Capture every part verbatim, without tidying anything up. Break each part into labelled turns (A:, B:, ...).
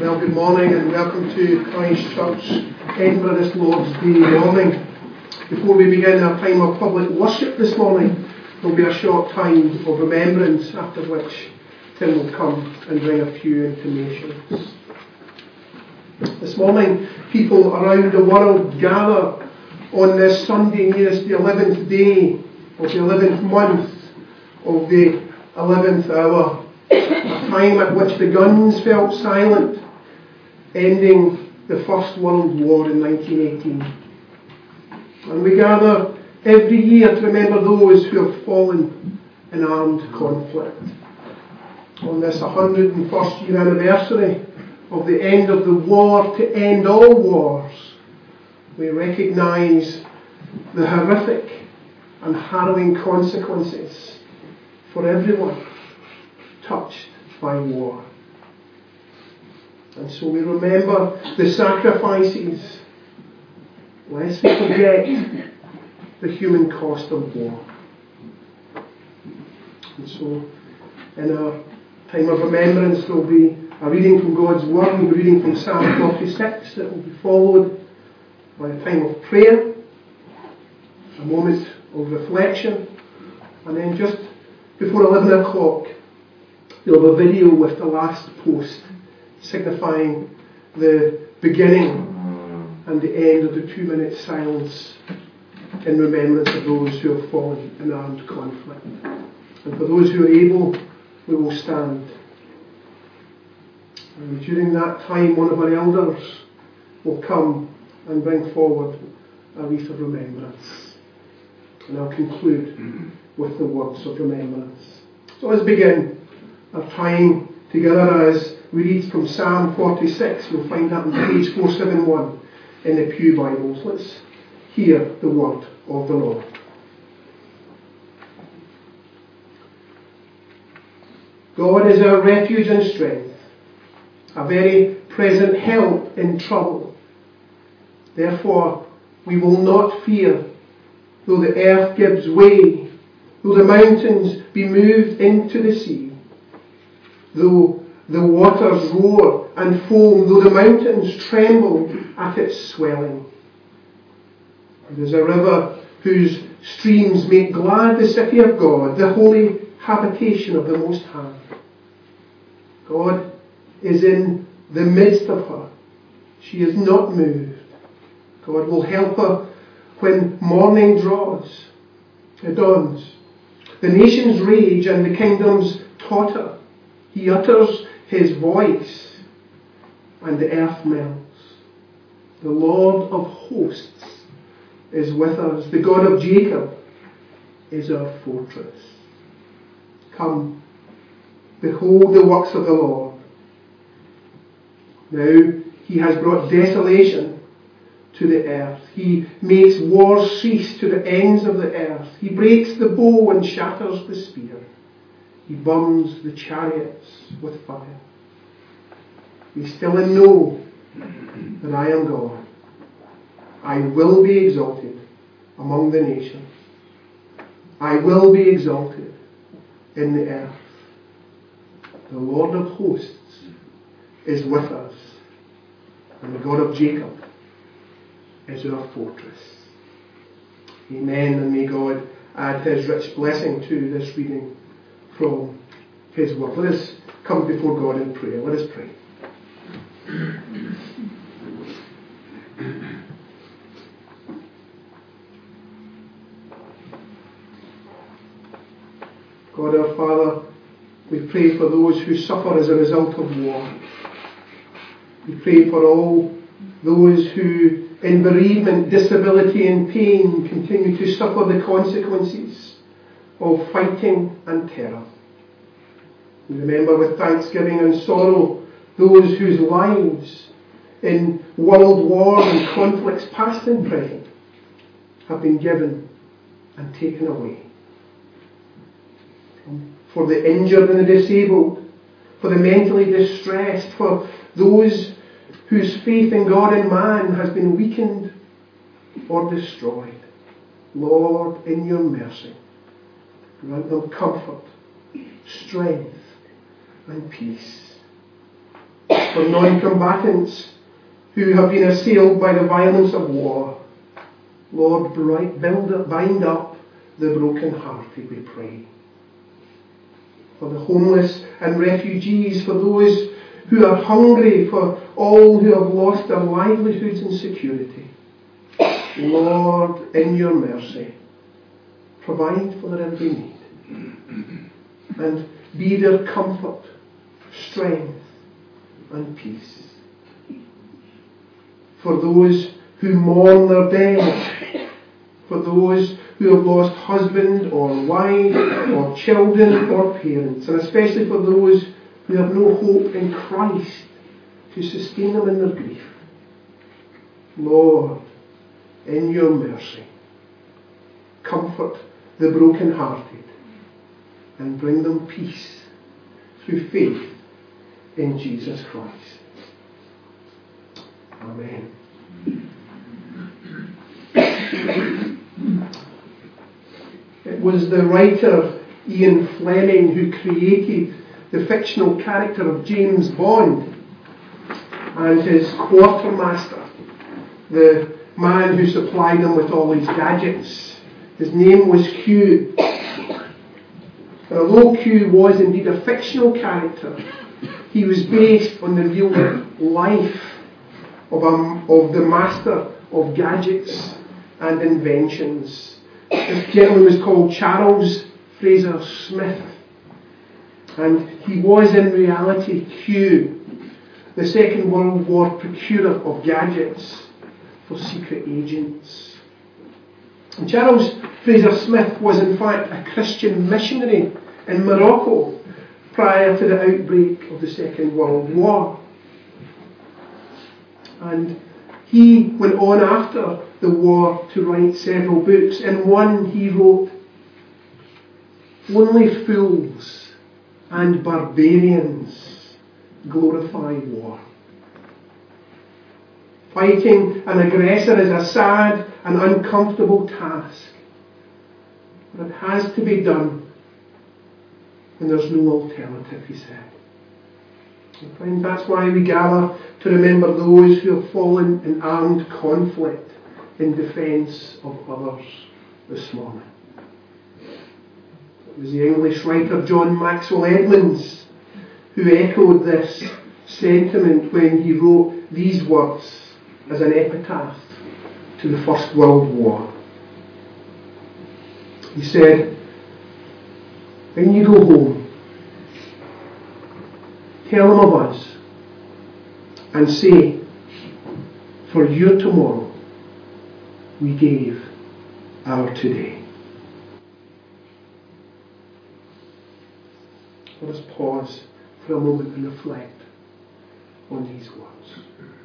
A: Well, good morning and welcome to Christ Church, Edinburgh, this Lord's Day morning. Before we begin our time of public worship this morning, there will be a short time of remembrance, after which Tim will come and bring a few intimations. This morning, people around the world gather on this Sunday nearest the eleventh day of the eleventh month of the eleventh hour, a time at which the guns fell silent, ending the First World War in nineteen eighteen. And we gather every year to remember those who have fallen in armed conflict. On this one hundred and first year anniversary of the end of the war to end all wars, we recognise the horrific and harrowing consequences for everyone touched by war. And so we remember the sacrifices, lest we forget the human cost of war. And so in our time of remembrance there will be a reading from God's Word, a reading from Psalm forty-six that will be followed by a time of prayer, a moment of reflection, and then just before eleven o'clock you'll have a video with the last post signifying the beginning and the end of the two minute silence in remembrance of those who have fallen in armed conflict. And for those who are able, we will stand. And during that time, one of our elders will come and bring forward a wreath of remembrance. And I'll conclude with the words of remembrance. So let's begin our time together as we read from Psalm forty-six. You'll find that on page four seventy-one in the Pew Bibles. Let's hear the word of the Lord. God is our refuge and strength, a very present help in trouble. Therefore we will not fear, though the earth gives way, though the mountains be moved into the sea, though the waters roar and foam, though the mountains tremble at its swelling. There is a river whose streams make glad the city of God, the holy habitation of the Most High. God is in the midst of her. She is not moved. God will help her when morning draws. It dawns. The nations rage and the kingdoms totter. He utters his voice and the earth melts. The Lord of hosts is with us. The God of Jacob is our fortress. Come, behold the works of the Lord. Now he has brought desolation to the earth. He makes war cease to the ends of the earth. He breaks the bow and shatters the spear. He burns the chariots with fire. Be still and know that I am God. I will be exalted among the nations. I will be exalted in the earth. The Lord of hosts is with us, and the God of Jacob is our fortress. Amen, and may God add his rich blessing to this reading from his word. Let us come before God in prayer. Let us pray. God our Father, we pray for those who suffer as a result of war. We pray for all those who in bereavement, disability and pain continue to suffer the consequences of fighting and terror. We remember with thanksgiving and sorrow those whose lives in world wars and conflicts past and present have been given and taken away. For the injured and the disabled, for the mentally distressed, for those whose faith in God and man has been weakened or destroyed. Lord, in your mercy, grant them comfort, strength and peace. for non-combatants who have been assailed by the violence of war. Lord, build up, bind up the broken-hearted, we pray. For the homeless and refugees, for those who are hungry, for all who have lost their livelihoods and security. Lord, in your mercy, provide for their every need and be their comfort, strength and peace. For those who mourn their dead, for those who have lost husband or wife or children or parents, and especially for those who have no hope in Christ to sustain them in their grief. Lord, in your mercy, comfort the broken-hearted and bring them peace through faith in Jesus Christ. Amen. It was the writer Ian Fleming who created the fictional character of James Bond, and his quartermaster, the man who supplied him with all his gadgets. His name was Q. And although Q was indeed a fictional character, he was based on the real life of, a, of the master of gadgets and inventions. This gentleman was called Charles Fraser Smith, and he was in reality Q, the Second World War procurer of gadgets for secret agents. And Charles Fraser Smith was in fact a Christian missionary in Morocco prior to the outbreak of the Second World War. And he went on after the war to write several books. In one he wrote, "Only fools and barbarians glorify war. Fighting an aggressor is a sad and uncomfortable task, but it has to be done when there's no alternative," he said. And friends, that's why we gather to remember those who have fallen in armed conflict in defence of others this morning. It was the English writer John Maxwell Edmonds who echoed this sentiment when he wrote these words as an epitaph to the First World War. He said, "When you go home, tell them of us and say, for your tomorrow we gave our today." Let us pause for a moment and reflect on these words.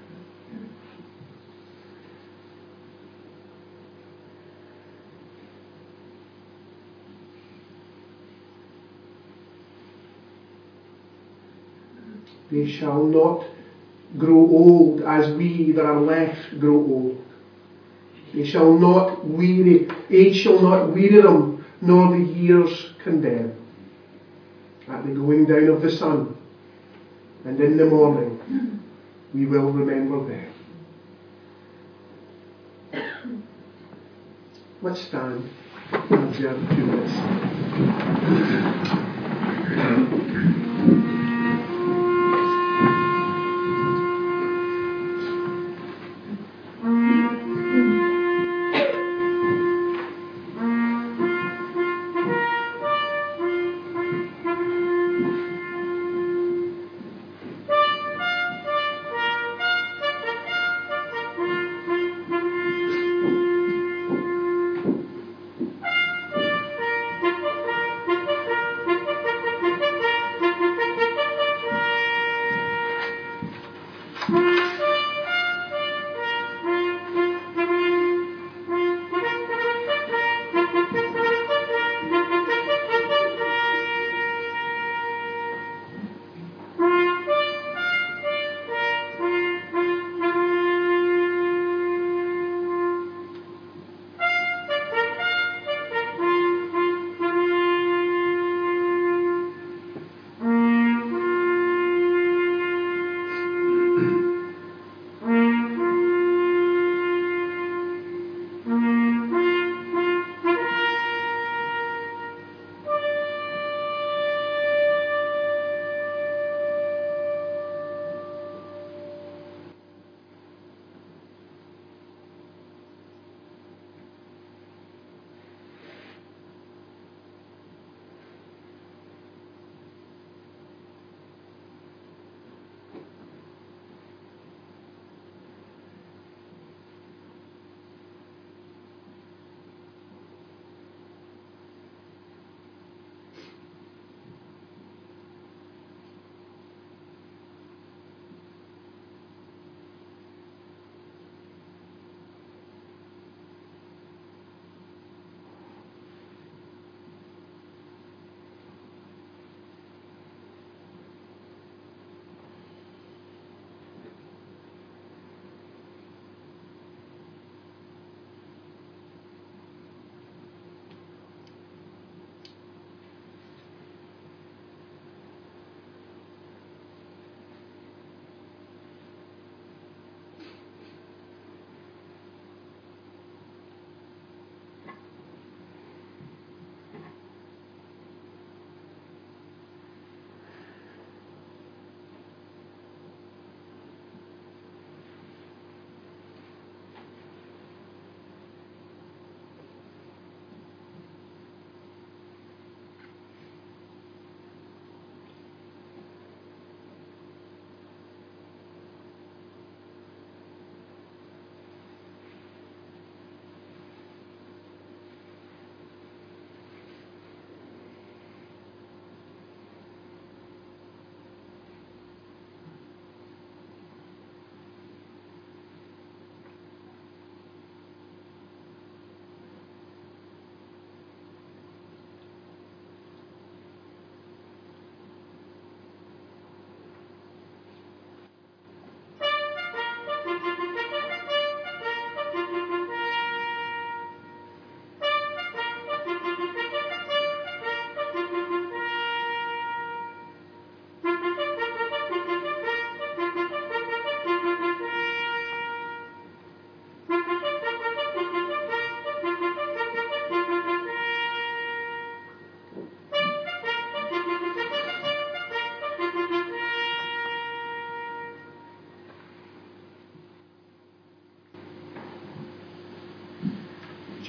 A: They shall not grow old as we that are left grow old. They shall not weary, age shall not weary them, nor the years condemn. At the going down of the sun, and in the morning, we will remember them. Let's stand and observe two minutes.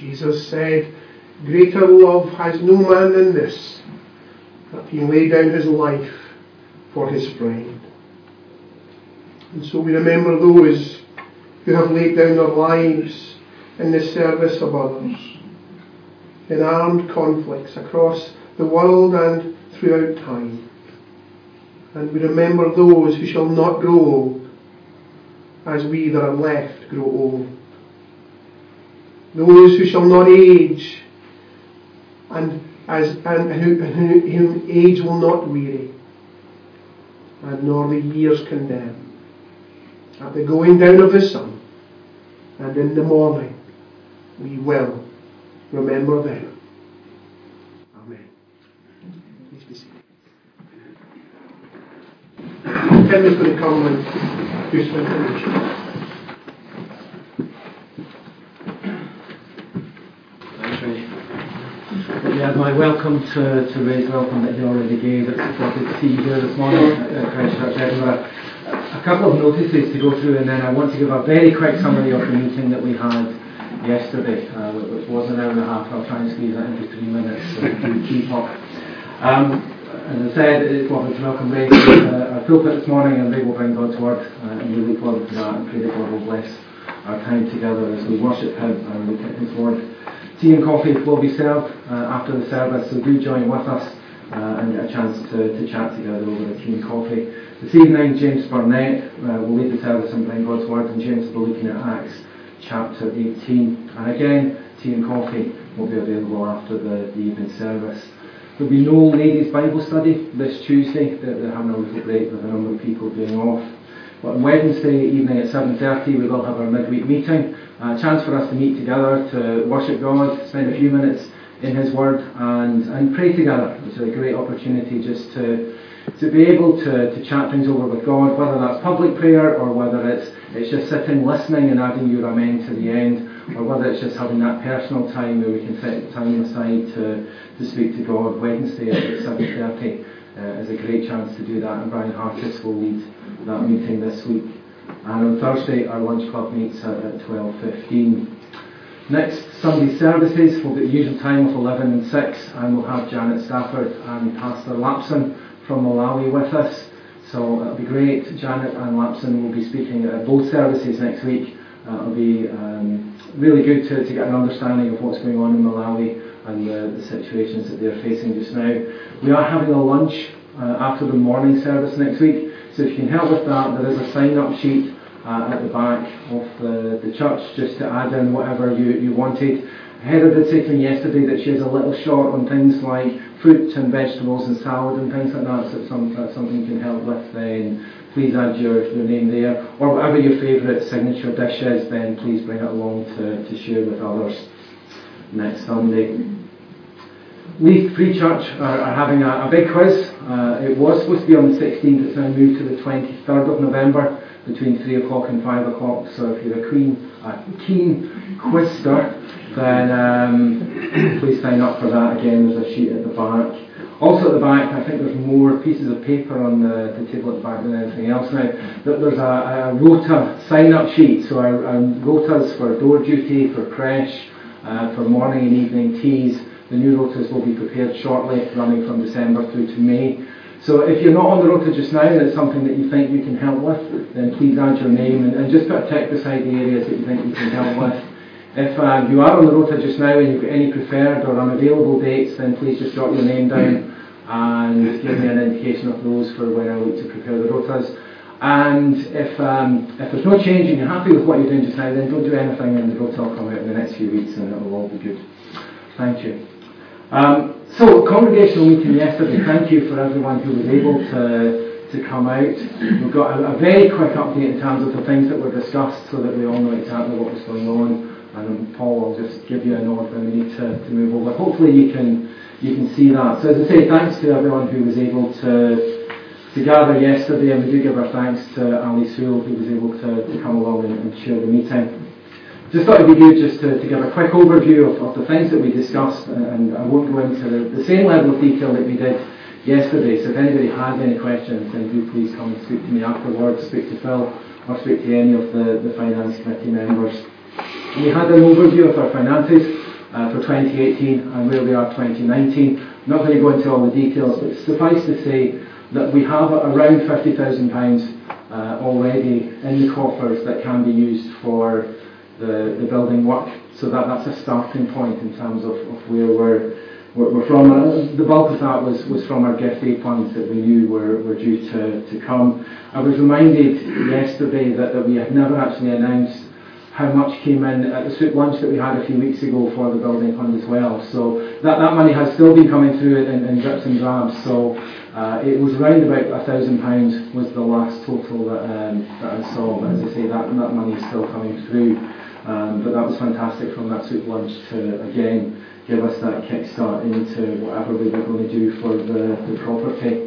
A: Jesus said, greater love has no man than this, that he lay down his life for his friend. And so we remember those who have laid down their lives in the service of others, in armed conflicts across the world and throughout time. And we remember those who shall not grow old, as we that are left grow old. Those who shall not age, and as and who, who, whom age will not weary, and nor the years condemn. At the going down of the sun, and in the morning, we will remember them. Amen. Please be seated. Tim is going to come and do some information.
B: Yeah, my welcome to, to Ray's welcome that he already gave. It's lovely to see you here this morning at Christchurch, Edinburgh. A couple of notices to go through, and then I want to give a very quick summary of the meeting that we had yesterday, uh, which was an hour and a half. I'll try and squeeze that into three minutes so to keep up. Um, as I said, it's lovely to welcome Ray to uh, our pulpit this morning, and Ray will bring God's word, uh, and we look forward to that and pray that God will bless our time together as we worship Him and look at His word. Tea and coffee will be served uh, after the service, so do join with us uh, and get a chance to, to chat together over the tea and coffee. This evening, James Burnett uh, will lead the service and bring God's word, and James will be looking at Acts chapter eighteen. And again, tea and coffee will be available after the, the evening service. There will be no ladies' Bible study this Tuesday. They're, they're having a little break with a number of people being off. But on Wednesday evening at seven thirty, we will have our midweek meeting. A chance for us to meet together, to worship God, spend a few minutes in His Word, and, and pray together. It's a great opportunity just to to be able to, to chat things over with God, whether that's public prayer or whether it's it's just sitting, listening and adding your amen to the end, or whether it's just having that personal time where we can set time aside to, to speak to God. Wednesday at seven thirty uh, is a great chance to do that, and Brian Hartis will lead that meeting this week. And on Thursday, our lunch club meets at, at twelve fifteen. Next Sunday services will be at the usual time of eleven and six, and we'll have Janet Stafford and Pastor Lapson from Malawi with us. So it'll be great. Janet and Lapson will be speaking at both services next week. Uh, it'll be um, really good to, to get an understanding of what's going on in Malawi and the, the situations that they're facing just now. We are having a lunch uh, after the morning service next week. So if you can help with that, there is a sign-up sheet uh, at the back of the, the church just to add in whatever you, you wanted. Heather did say to me yesterday that she has a little short on things like fruit and vegetables and salad and things like that, so it's some, that's something you can help with, then please add your, your name there. Or whatever your favourite signature dish is, then please bring it along to, to share with others next Sunday. Leith Free Church are, are having a, a big quiz. Uh, it was supposed to be on the sixteenth, it's now moved to the twenty-third of November between three o'clock and five o'clock. So if you're a queen, a keen quizster, then um, please sign up for that. Again, there's a sheet at the back. Also at the back, I think there's more pieces of paper on the, the table at the back than anything else now. There's a, a rota sign-up sheet, so our, our rotas for door duty, for creche, uh, for morning and evening teas. The new rotas will be prepared shortly, running from December through to May. So if you're not on the rota just now and it's something that you think you can help with, then please add your name and, and just put a tick beside the areas that you think you can help with. If uh, you are on the rota just now and you've got any preferred or unavailable dates, then please just jot your name down and give me an indication of those for when I look to prepare the rotas. And if um, if there's no change and you're happy with what you're doing just now, then don't do anything and the rota will come out in the next few weeks and it will all be good. Thank you. Um, so, congregational meeting yesterday. Thank you for everyone who was able to to come out. We've got a, a very quick update in terms of the things that were discussed so that we all know exactly what was going on. And um, Paul will just give you a nod when we need to, to move over. Hopefully you can you can see that. So as I say, thanks to everyone who was able to to gather yesterday, and we do give our thanks to Ali Sewell who was able to, to come along and, and share the meeting. Just thought it would be good just to, to give a quick overview of, of the things that we discussed, and, and I won't go into the, the same level of detail that we did yesterday. So if anybody has any questions, then do please come and speak to me afterwards, speak to Phil, or speak to any of the, the finance committee members. We had an overview of our finances. uh, for twenty eighteen and where we are twenty nineteen. I'm not going to go into all the details, but suffice to say that we have around fifty thousand pounds uh, already in the coffers that can be used for the, the building work. So that, that's a starting point in terms of, of where we're, we're, we're from. Uh, the bulk of that was, was from our gift aid funds that we knew were, were due to, to come. I was reminded yesterday that, that we had never actually announced how much came in at the soup lunch that we had a few weeks ago for the building fund as well. So that, that money has still been coming through in, in drips and drabs. So uh, it was around about a thousand pounds was the last total that, um, that I saw. But as I say, that, that money is still coming through. Um, but that was fantastic from that soup lunch to again give us that kickstart into whatever we were going to do for the, the property.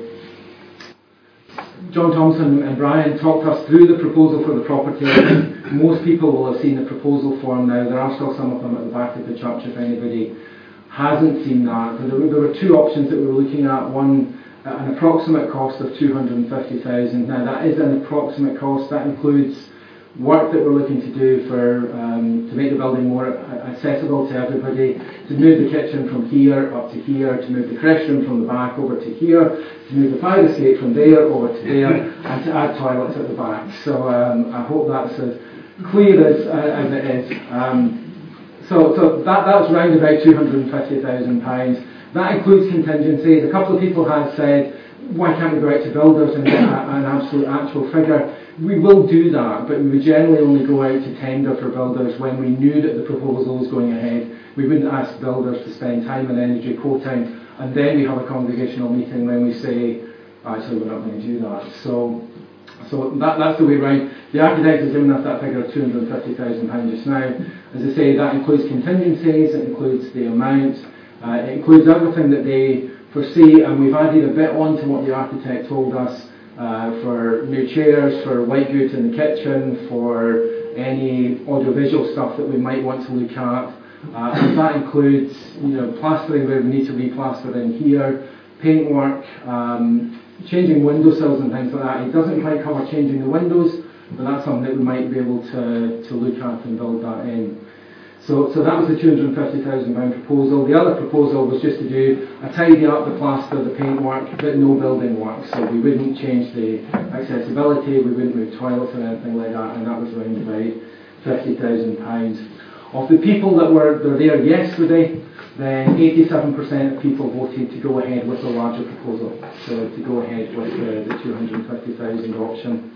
B: John Thompson and Brian talked us through the proposal for the property. I think most people will have seen the proposal form now. There are still some of them at the back of the church if anybody hasn't seen that. But there were, there were two options that we were looking at. One, at an approximate cost of two hundred fifty thousand pounds. Now that is an approximate cost. That includes work that we're looking to do for um, to make the building more accessible to everybody, to move the kitchen from here up to here, to move the creche room from the back over to here, to move the fire escape from there over to there, and to add toilets at the back. So um, I hope that's as clear as, uh, as it is. Um, so so that, that's round about two hundred fifty thousand pounds. That includes contingencies. A couple of people have said, why can't we go out to builders and get a, an absolute actual figure? We will do that, but we would generally only go out to tender for builders when we knew that the proposal was going ahead. We wouldn't ask builders to spend time and energy quoting, and then we have a congregational meeting when we say, actually, we're not going to do that. So, so that, that's the way round. The architect has given us that figure of two hundred fifty thousand pounds just now. As I say, that includes contingencies, it includes the amount, uh, it includes everything that they foresee, and we've added a bit on to what the architect told us. Uh, for new chairs, for white goods in the kitchen, for any audiovisual stuff that we might want to look at. Uh, and that includes, you know, plastering where we need to re-plaster in here, paintwork, um, changing windowsills and things like that. It doesn't quite cover changing the windows, but that's something that we might be able to, to look at and build that in. So, so that was the two hundred fifty thousand pounds proposal. The other proposal was just to do a tidy up the plaster, the paintwork, but no building work. So we wouldn't change the accessibility, we wouldn't move toilets or anything like that, and that was around about fifty thousand pounds. Of the people that were, were there yesterday, then eighty-seven percent of people voted to go ahead with the larger proposal, so to go ahead with the, the two hundred fifty thousand option.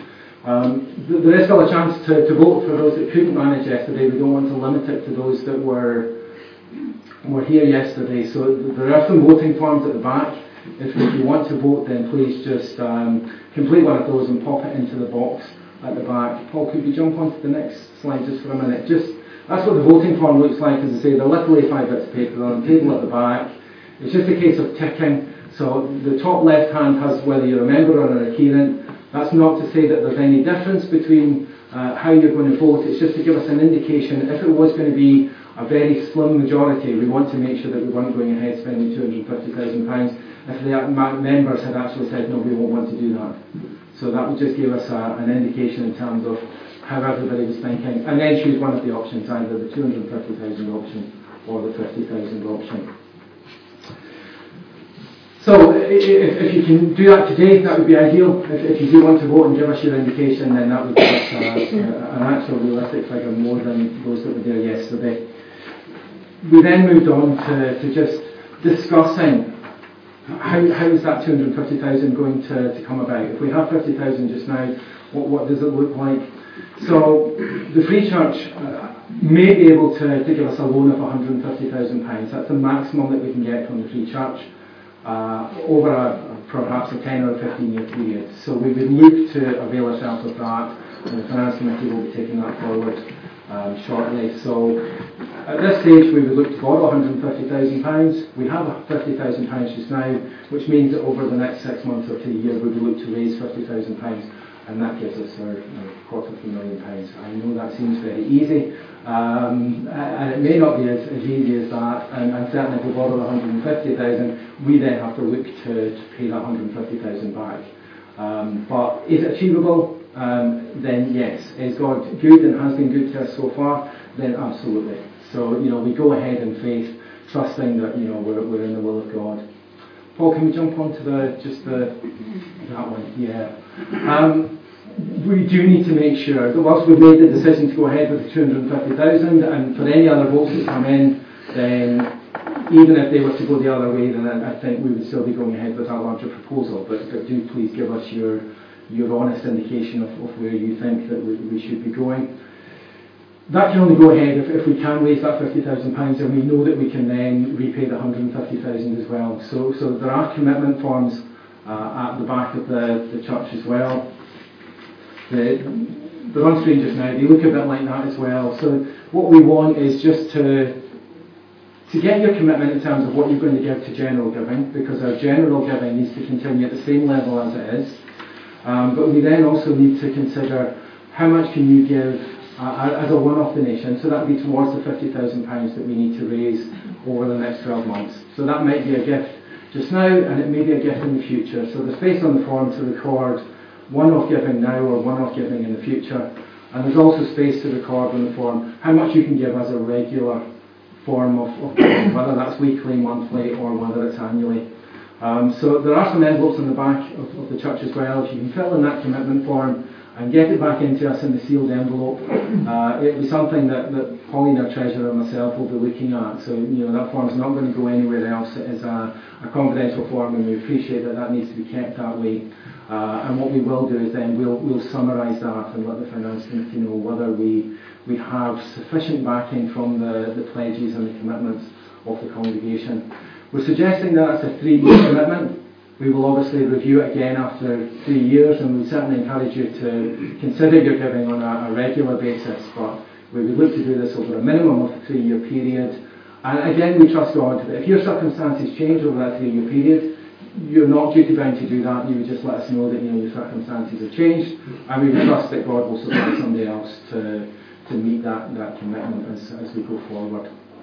B: Um, there is still a chance to, to vote for those that couldn't manage yesterday. We don't want to limit it to those that were were here yesterday. So there are some voting forms at the back. If, if you want to vote, then please just um, complete one of those and pop it into the box at the back. Paul, could you jump onto the next slide just for a minute? Just that's what the voting form looks like. As I say, they're literally five bits of paper on the table at the back. It's just a case of ticking. So the top left hand has whether you're a member or an adherent. That's not to say that there's any difference between uh, how you're going to vote. It's just to give us an indication. If it was going to be a very slim majority, we want to make sure that we weren't going ahead spending two hundred fifty thousand pounds. If the members had actually said, no, we won't want to do that. So that would just give us a, an indication in terms of how everybody was thinking. And then choose one of the options, either the two hundred fifty thousand option or the fifty thousand option. So if, if you can do that today, that would be ideal. If, if you do want to vote and give us your indication, then that would give us uh, an actual realistic figure more than those that were there yesterday. We then moved on to, to just discussing how, how is that two hundred fifty thousand going to, to come about. If we have fifty thousand just now, what, what does it look like? So the Free Church uh, may be able to, to give us a loan of one hundred fifty thousand pounds. That's the maximum that we can get from the Free Church. Uh, over a, perhaps a ten or a fifteen year period. So we would look to avail ourselves of that, and the Finance Committee will be taking that forward um, shortly. So at this stage we would look to borrow one hundred fifty thousand pounds. We have fifty thousand pounds just now, which means that over the next six months or to a year we would look to raise fifty thousand pounds, and that gives us our, our quarter of a million pounds. I know that seems very easy, um, and it may not be as, as easy as that, and, and certainly if we borrow one hundred fifty thousand, we then have to look to, to pay that one hundred fifty thousand back. Um, but is it achievable? um, then yes. Is God good and has been good to us so far? Then absolutely. So, you know, we go ahead in faith, trusting that, you know, we're, we're in the will of God. Paul, can we jump on to the, just the, that one? Yeah. Um, we do need to make sure that whilst we've made the decision to go ahead with the two hundred fifty thousand, and for any other votes that come in, then even if they were to go the other way, then I, I think we would still be going ahead with that larger proposal. But, but do please give us your your honest indication of, of where you think that we, we should be going. That can only go ahead if, if we can raise that fifty thousand pounds, and we know that we can then repay the one hundred fifty thousand as well. So, so there are commitment forms uh, at the back of the, the church as well. The, the on screen just now, they look a bit like that as well. So what we want is just to to get your commitment in terms of what you're going to give to general giving, because our general giving needs to continue at the same level as it is. Um, but we then also need to consider how much can you give uh, as a one-off donation. So that would be towards the fifty thousand pounds that we need to raise over the next twelve months. So that might be a gift just now, and it may be a gift in the future. So there's space on the form to record one-off giving now or one-off giving in the future. And there's also space to record on the form how much you can give as a regular form of, of giving, whether that's weekly, monthly, or whether it's annually. Um, so there are some envelopes on the back of, of the church as well. If you can fill in that commitment form and get it back into us in the sealed envelope, uh, it'll be something that, that Pauline, our treasurer, and myself will be looking at. So, you know, that form is not going to go anywhere else. It is a, a confidential form, and we appreciate that that needs to be kept that way. Uh, and what we will do is then we'll, we'll summarise that and let the finance committee know whether we we have sufficient backing from the, the pledges and the commitments of the congregation. We're suggesting that it's a three-year commitment. We will obviously review it again after three years, and we certainly encourage you to consider your giving on a, a regular basis, but we would look to do this over a minimum of a three-year period. And again, we trust God that if your circumstances change over that three-year period, you're not duty bound to do that. You would just let us know that, you know, your circumstances have changed, and we would trust that God will supply somebody else to to meet that, that commitment as, as we go forward.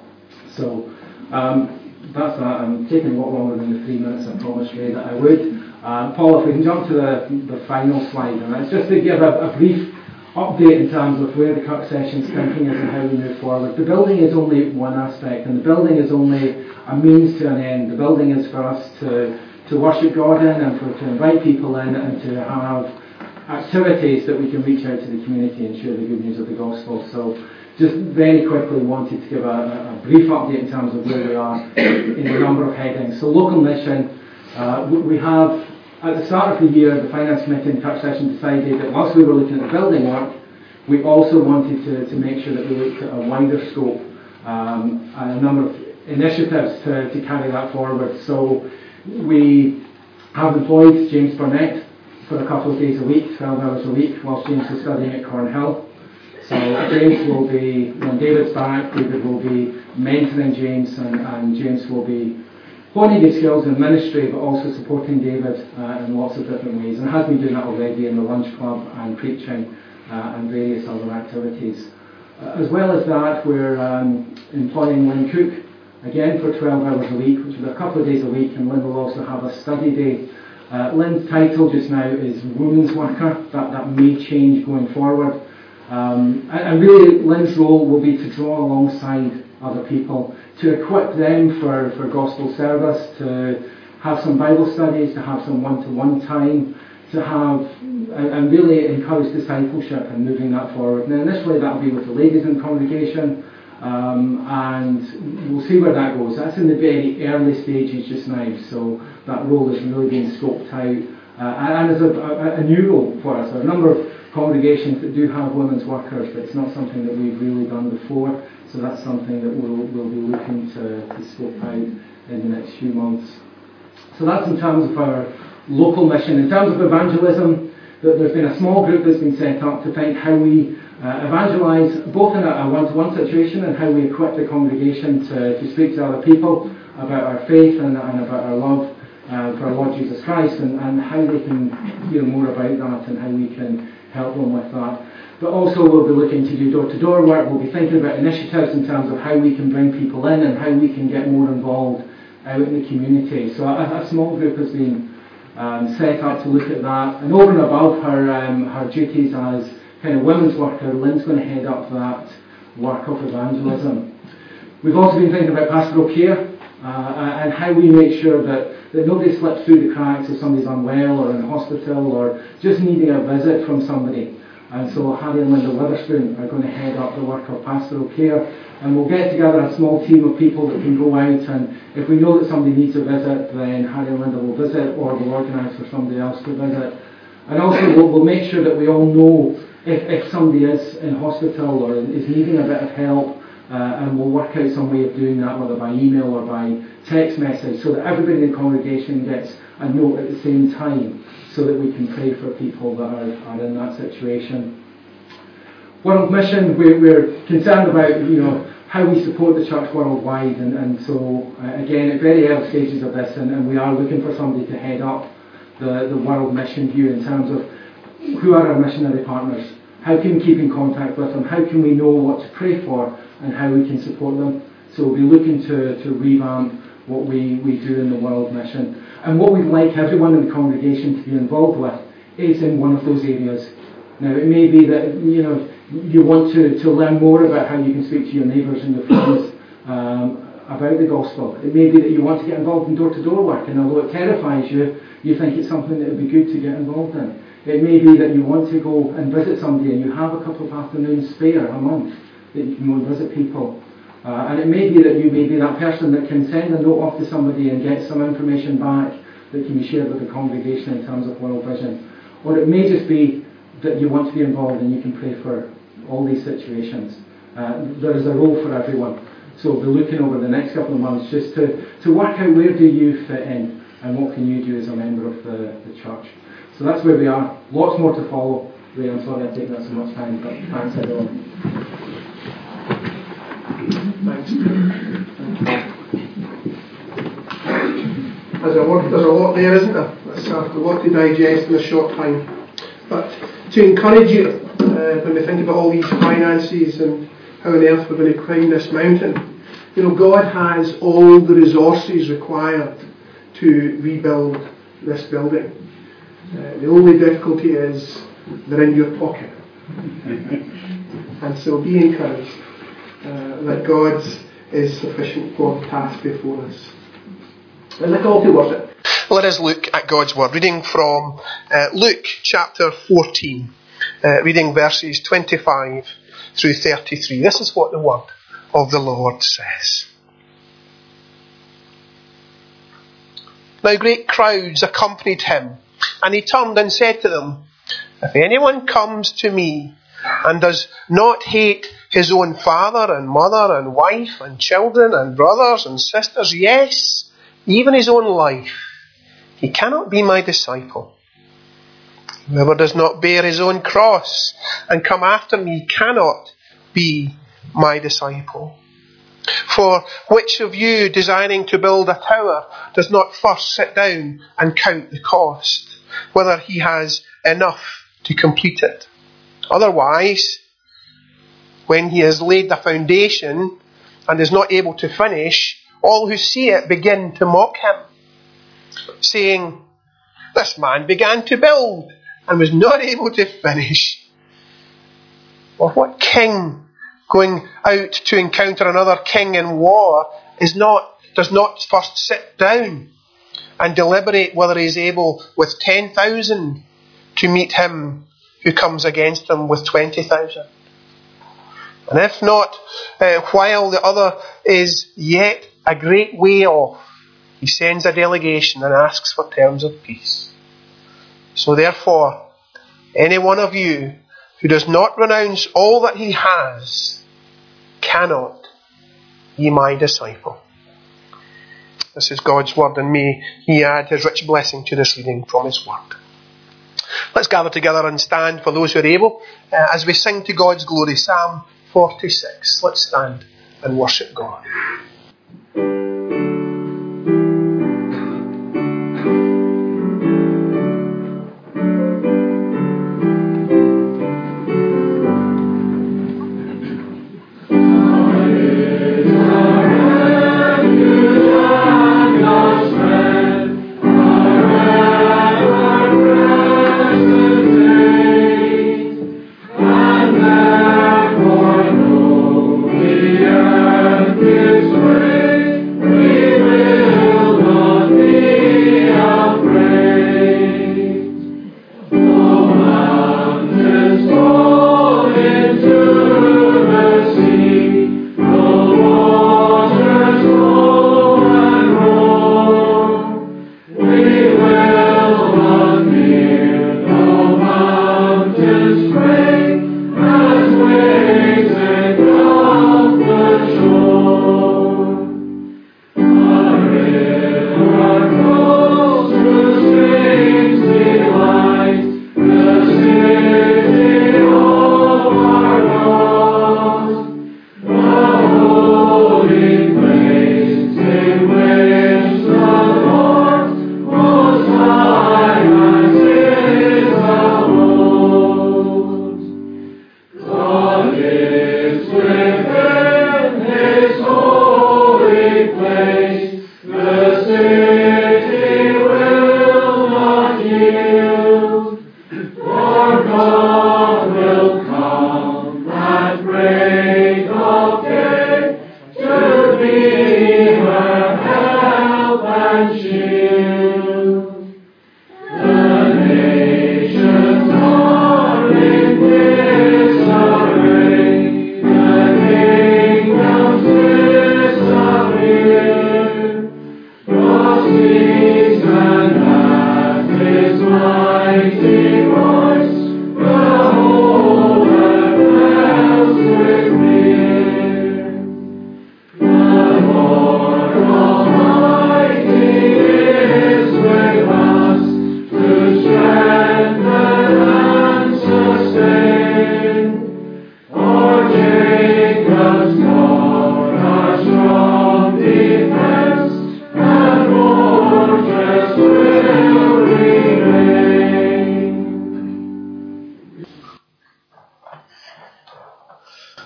B: So um, that's that. I'm taking a lot longer than the three minutes I promised Ray that I would. Uh, Paul, if we can jump to the, the final slide, and that's just to give a, a brief update in terms of where the Kirk Sessions thinking is and how we move forward. The building is only one aspect, and the building is only a means to an end. The building is for us to, to worship God in, and for to invite people in, and to have activities that we can reach out to the community and share the good news of the gospel. So just very quickly wanted to give a, a brief update in terms of where we are in a number of headings. So local mission, uh, we have, at the start of the year, the Finance Committee and Kirk Session decided that whilst we were looking at the building work, we also wanted to, to make sure that we looked at a wider scope um, and a number of initiatives to, to carry that forward. So we have employed James Burnett for a couple of days a week, twelve hours a week, whilst James is studying at Cornhill. So James will be, when David's back, David will be mentoring James, and, and James will be honing his skills in ministry, but also supporting David uh, in lots of different ways, and has been doing that already in the lunch club and preaching uh, and various other activities. Uh, as well as that, we're um, employing Lynn Cook, again for twelve hours a week, which will be a couple of days a week, and Lynn will also have a study day. Uh, Lynn's title just now is Women's Worker. That, that may change going forward. Um, and, and really, Lynn's role will be to draw alongside other people, to equip them for, for gospel service, to have some Bible studies, to have some one-to-one time, to have, and, and really encourage discipleship and moving that forward. Now, initially, that will be with the ladies in the congregation, Um, and we'll see where that goes. That's in the very early stages just now, so that role is really being scoped out, uh, and is a, a, a new role for us. There are a number of congregations that do have women's workers, but it's not something that we've really done before, so that's something that we'll, we'll be looking to, to scope out in the next few months. So that's in terms of our local mission. In terms of evangelism, there's been a small group that's been set up to think how we Uh, evangelise both in a, a one-to-one situation and how we equip the congregation to, to speak to other people about our faith and, and about our love uh, for our Lord Jesus Christ, and, and how they can hear more about that and how we can help them with that. But also we'll be looking to do door-to-door work. We'll be thinking about initiatives in terms of how we can bring people in and how we can get more involved out in the community. So a, a small group has been um, set up to look at that. And over and above her um, her duties as kind of women's worker, Lynn's going to head up that work of evangelism. We've also been thinking about pastoral care uh, and how we make sure that, that nobody slips through the cracks if somebody's unwell or in hospital or just needing a visit from somebody. And so Harry and Linda Witherspoon are going to head up the work of pastoral care, and we'll get together a small team of people that can go out, and if we know that somebody needs a visit, then Harry and Linda will visit, or we'll organise for somebody else to visit. And also we'll, we'll make sure that we all know if, if somebody is in hospital or is needing a bit of help, uh, and we'll work out some way of doing that, whether by email or by text message, so that everybody in the congregation gets a note at the same time, so that we can pray for people that are, are in that situation. World Mission, we're, we're concerned about, you know, how we support the church worldwide, and, and so uh, again at very early stages of this, and, and we are looking for somebody to head up the, the World Mission view in terms of who are our missionary partners, how can we keep in contact with them, how can we know what to pray for, and how we can support them. So we'll be looking to, to revamp what we, we do in the World Mission. And what we'd like everyone in the congregation to be involved with is in one of those areas. Now, it may be that, you know, you want to, to learn more about how you can speak to your neighbours and your friends um, about the gospel. It may be that you want to get involved in door-to-door work, and although it terrifies you, you think it's something that would be good to get involved in. It may be that you want to go and visit somebody and you have a couple of afternoons spare a month that you can go and visit people. Uh, and it may be that you may be that person that can send a note off to somebody and get some information back that can be shared with the congregation in terms of World Vision. Or it may just be that you want to be involved and you can pray for all these situations. Uh, there is a role for everyone. So we'll be looking over the next couple of months just to, to work out where do you fit in and what can you do as a member of the, the church. So that's where we are. Lots more to follow. Ray, I'm sorry I've taken up so much time, but thanks everyone.
A: Thanks. There's a lot, there's a lot there, isn't there? There's a lot to digest in a short time. But to encourage you, uh, when we think about all these finances and how on earth we're going to climb this mountain, you know, God has all the resources required to rebuild this building. Uh, the only difficulty is they're in your pocket. And so be encouraged uh, that God is sufficient for the task before us. And the call to worship.
C: Let us look at God's Word, reading from uh, Luke chapter fourteen, uh, reading verses twenty-five through thirty-three. This is what the Word of the Lord says. Now great crowds accompanied him, and he turned and said to them, "If anyone comes to me and does not hate his own father and mother and wife and children and brothers and sisters, yes, even his own life, he cannot be my disciple. Whoever does not bear his own cross and come after me cannot be my disciple. For which of you, desiring to build a tower, does not first sit down and count the cost, whether he has enough to complete it? Otherwise, when he has laid the foundation and is not able to finish, all who see it begin to mock him, saying, 'This man began to build and was not able to finish.' Or what king going out to encounter another king in war is not does not first sit down and deliberate whether he is able with ten thousand to meet him who comes against him with twenty thousand? And if not, uh, while the other is yet a great way off, he sends a delegation and asks for terms of peace. So therefore, any one of you who does not renounce all that he has cannot be my disciple." This is God's word, and may he add his rich blessing to this reading from his word. Let's gather together and stand, for those who are able, uh, as we sing to God's glory, Psalm forty-six. Let's stand and worship God.
D: Our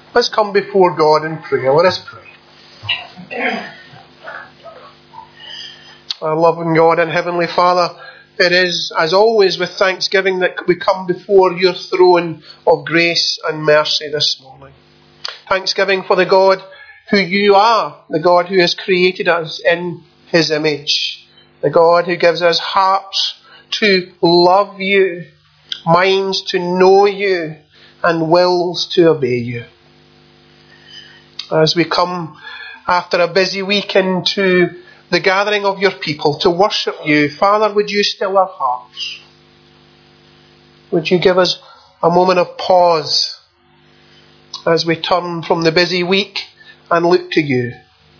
C: Let's come before God in prayer. Let us pray. Our loving God and Heavenly Father, it is, as always, with thanksgiving that we come before your throne of grace and mercy this morning. Thanksgiving for the God who you are, the God who has created us in his image, the God who gives us hearts to love you, minds to know you, and wills to obey you. As we come after a busy week into the gathering of your people to worship you, Father, would you still our hearts? Would you give us a moment of pause as we turn from the busy week and look to you?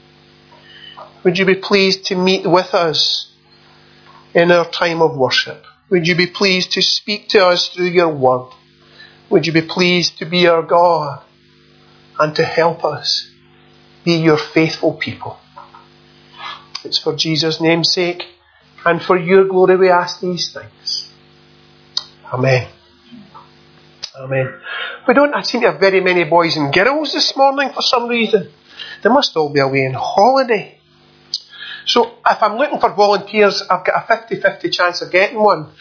C: Would you be pleased to meet with us in our time of worship? Would you be pleased to speak to us through your word? Would you be pleased to be our God and to help us be your faithful people? It's for Jesus' name's sake and for your glory we ask these things. Amen. Amen. We don't seem to have very many boys and girls this morning for some reason. They must all be away on holiday. So if I'm looking for volunteers, I've got a fifty-fifty chance of getting one.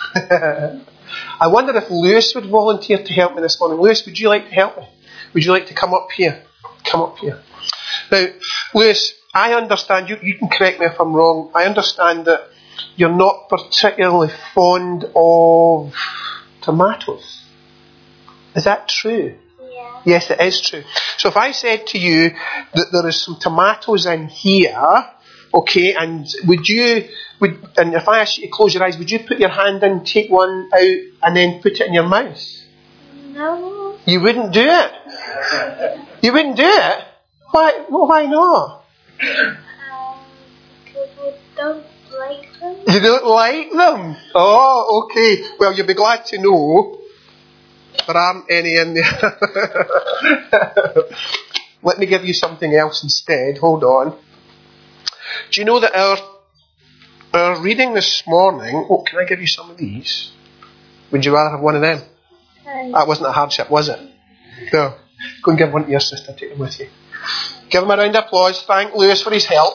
C: I wonder if Lewis would volunteer to help me this morning. Lewis, would you like to help me? Would you like to come up here? Come up here. Now, Lewis, I understand, you, you can correct me if I'm wrong, I understand that you're not particularly fond of tomatoes. Is that true?
D: Yeah.
C: Yes, it is true. So if I said to you that there is some tomatoes in here, okay, and would you, would, and if I asked you to close your eyes, would you put your hand in, take one out, and then put it in your mouth?
D: No.
C: You wouldn't do it? You wouldn't do it? Why, well, why not?
D: Um, because I don't like them.
C: You don't like them? Oh, okay. Well, you'll be glad to know there aren't any in there. Let me give you something else instead. Hold on. Do you know that our our reading this morning... Oh, can I give you some of these? Would you rather have one of them?
D: Hi.
C: That wasn't a hardship, was it? No. Go and give one to your sister. Take them with you. Give him a round of applause. Thank Lewis for his help.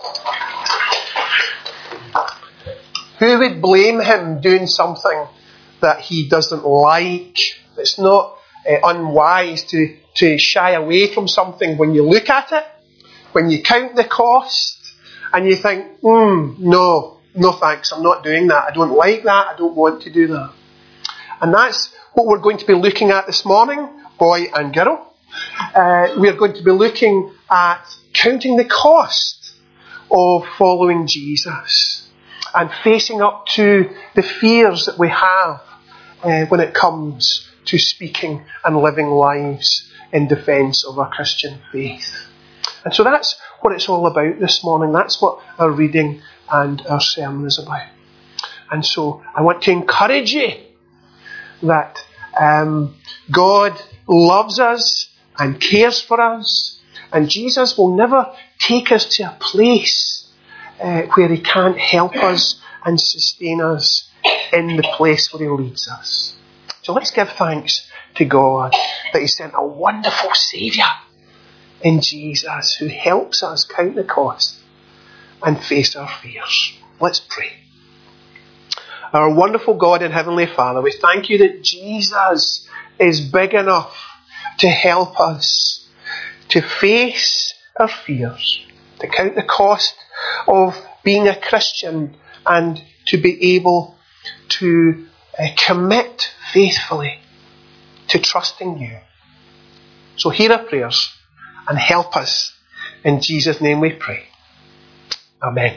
C: Who would blame him doing something that he doesn't like? It's not uh, unwise to, to shy away from something when you look at it, when you count the cost, and you think, hmm, no, no thanks, I'm not doing that. I don't like that. I don't want to do that. And that's what we're going to be looking at this morning, boy and girl. Uh, we're going to be looking at counting the cost of following Jesus and facing up to the fears that we have uh, when it comes to speaking and living lives in defence of our Christian faith. And so that's what it's all about this morning. That's what our reading and our sermon is about. And so I want to encourage you that um, God loves us and cares for us, and Jesus will never take us to a place uh, where he can't help us and sustain us in the place where he leads us. So let's give thanks to God that he sent a wonderful Saviour in Jesus who helps us count the cost and face our fears. Let's pray. Our wonderful God and Heavenly Father, we thank you that Jesus is big enough to help us to face our fears, to count the cost of being a Christian, and to be able to uh, commit faithfully to trusting you. So hear our prayers and help us. In Jesus' name we pray. Amen.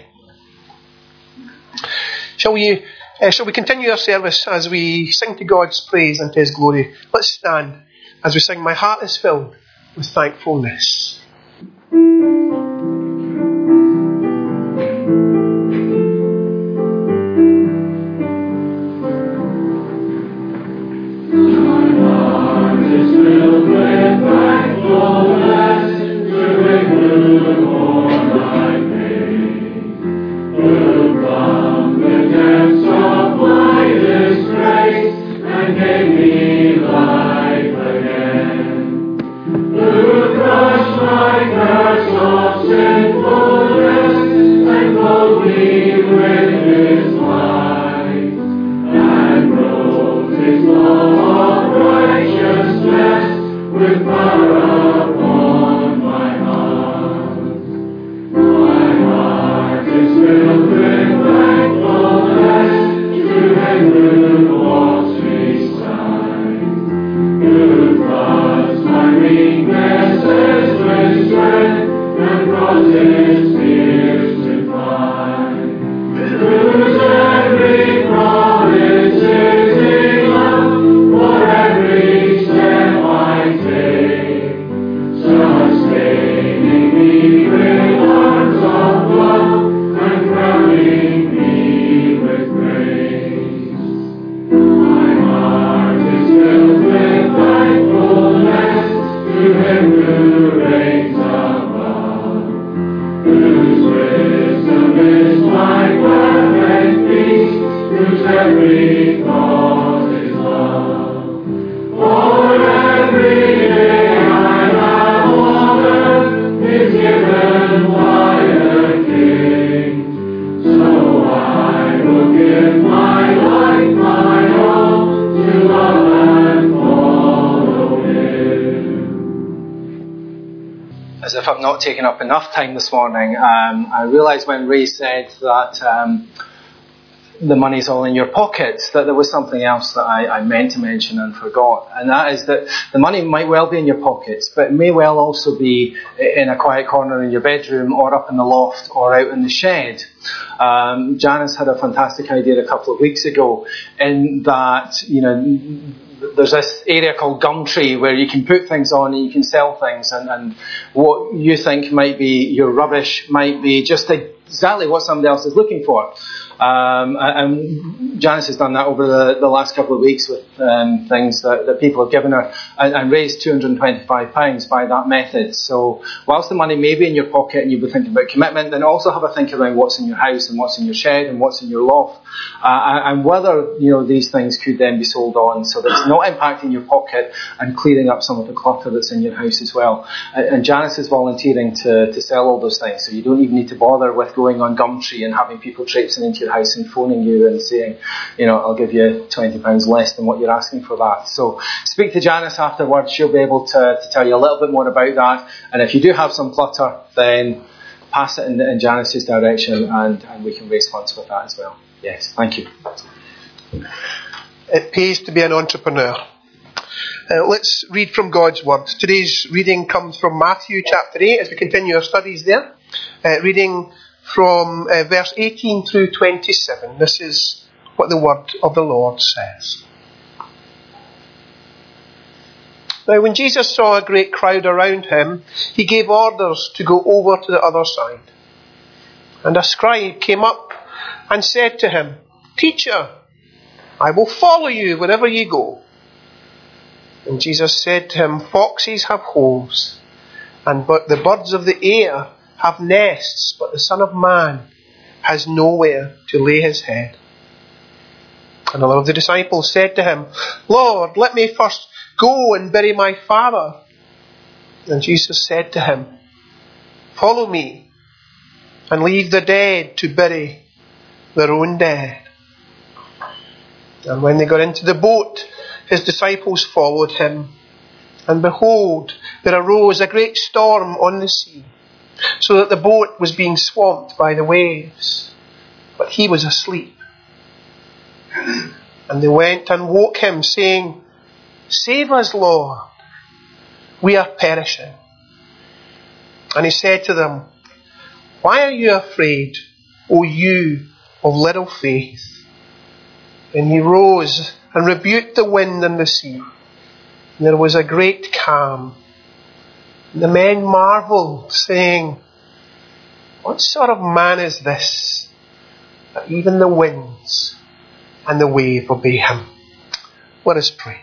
C: Shall we, uh, shall we continue our service as we sing to God's praise and to his glory? Let's stand as we sing, My Heart is Filled with Thankfulness.
E: Who as if I've not taken up enough time this morning. Um, I realised when Ray said that um, the money's all in your pockets, that there was something else that I, I meant to mention and forgot. And that is that the money might well be in your pockets, but it may well also be in a quiet corner in your bedroom, or up in the loft, or out in the shed. Um, Janice had a fantastic idea a couple of weeks ago, in that, you know, there's this area called Gumtree where you can put things on and you can sell things, and, and what you think might be your rubbish might be just exactly what somebody else is looking for. Um, and Janice has done that over the, the last couple of weeks with um, things that, that people have given her, and, and raised two hundred twenty-five pounds by that method. So whilst the money may be in your pocket and you'll be thinking about commitment, then also have a think around what's in your house and what's in your shed and what's in your loft, uh, and whether, you know, these things could then be sold on, so that it's not impacting your pocket and clearing up some of the clutter that's in your house as well. And, and Janice is volunteering to, to sell all those things, so you don't even need to bother with going on Gumtree and having people traipsing into your house and phoning you and saying, you know, I'll give you twenty pounds less than what you're asking for that. So speak to Janice afterwards. She'll be able to, to tell you a little bit more about that. And if you do have some clutter, then pass it in, in Janice's direction, and, and we can raise funds with that as well. Yes, thank you.
C: It pays to be an entrepreneur. Uh, let's read from God's Word. Today's reading comes from Matthew chapter eight, as we continue our studies there. Uh, reading from uh, verse eighteen through twenty-seven. This is what the word of the Lord says. Now when Jesus saw a great crowd around him, he gave orders to go over to the other side. And a scribe came up and said to him, "Teacher, I will follow you wherever you go." And Jesus said to him, "Foxes have holes, and but the birds of the air have nests, but the Son of Man has nowhere to lay his head." Another of the disciples said to him, "Lord, let me first go and bury my father." And Jesus said to him, "Follow me, and leave the dead to bury their own dead." And when they got into the boat, his disciples followed him. And behold, there arose a great storm on the sea, so that the boat was being swamped by the waves. But he was asleep. And they went and woke him, saying, "Save us, Lord, we are perishing." And he said to them, "Why are you afraid, O you of little faith?" Then he rose and rebuked the wind and the sea, and there was a great calm. And the men marvelled, saying, "What sort of man is this, that even the winds and the wave obey him?" Let us pray.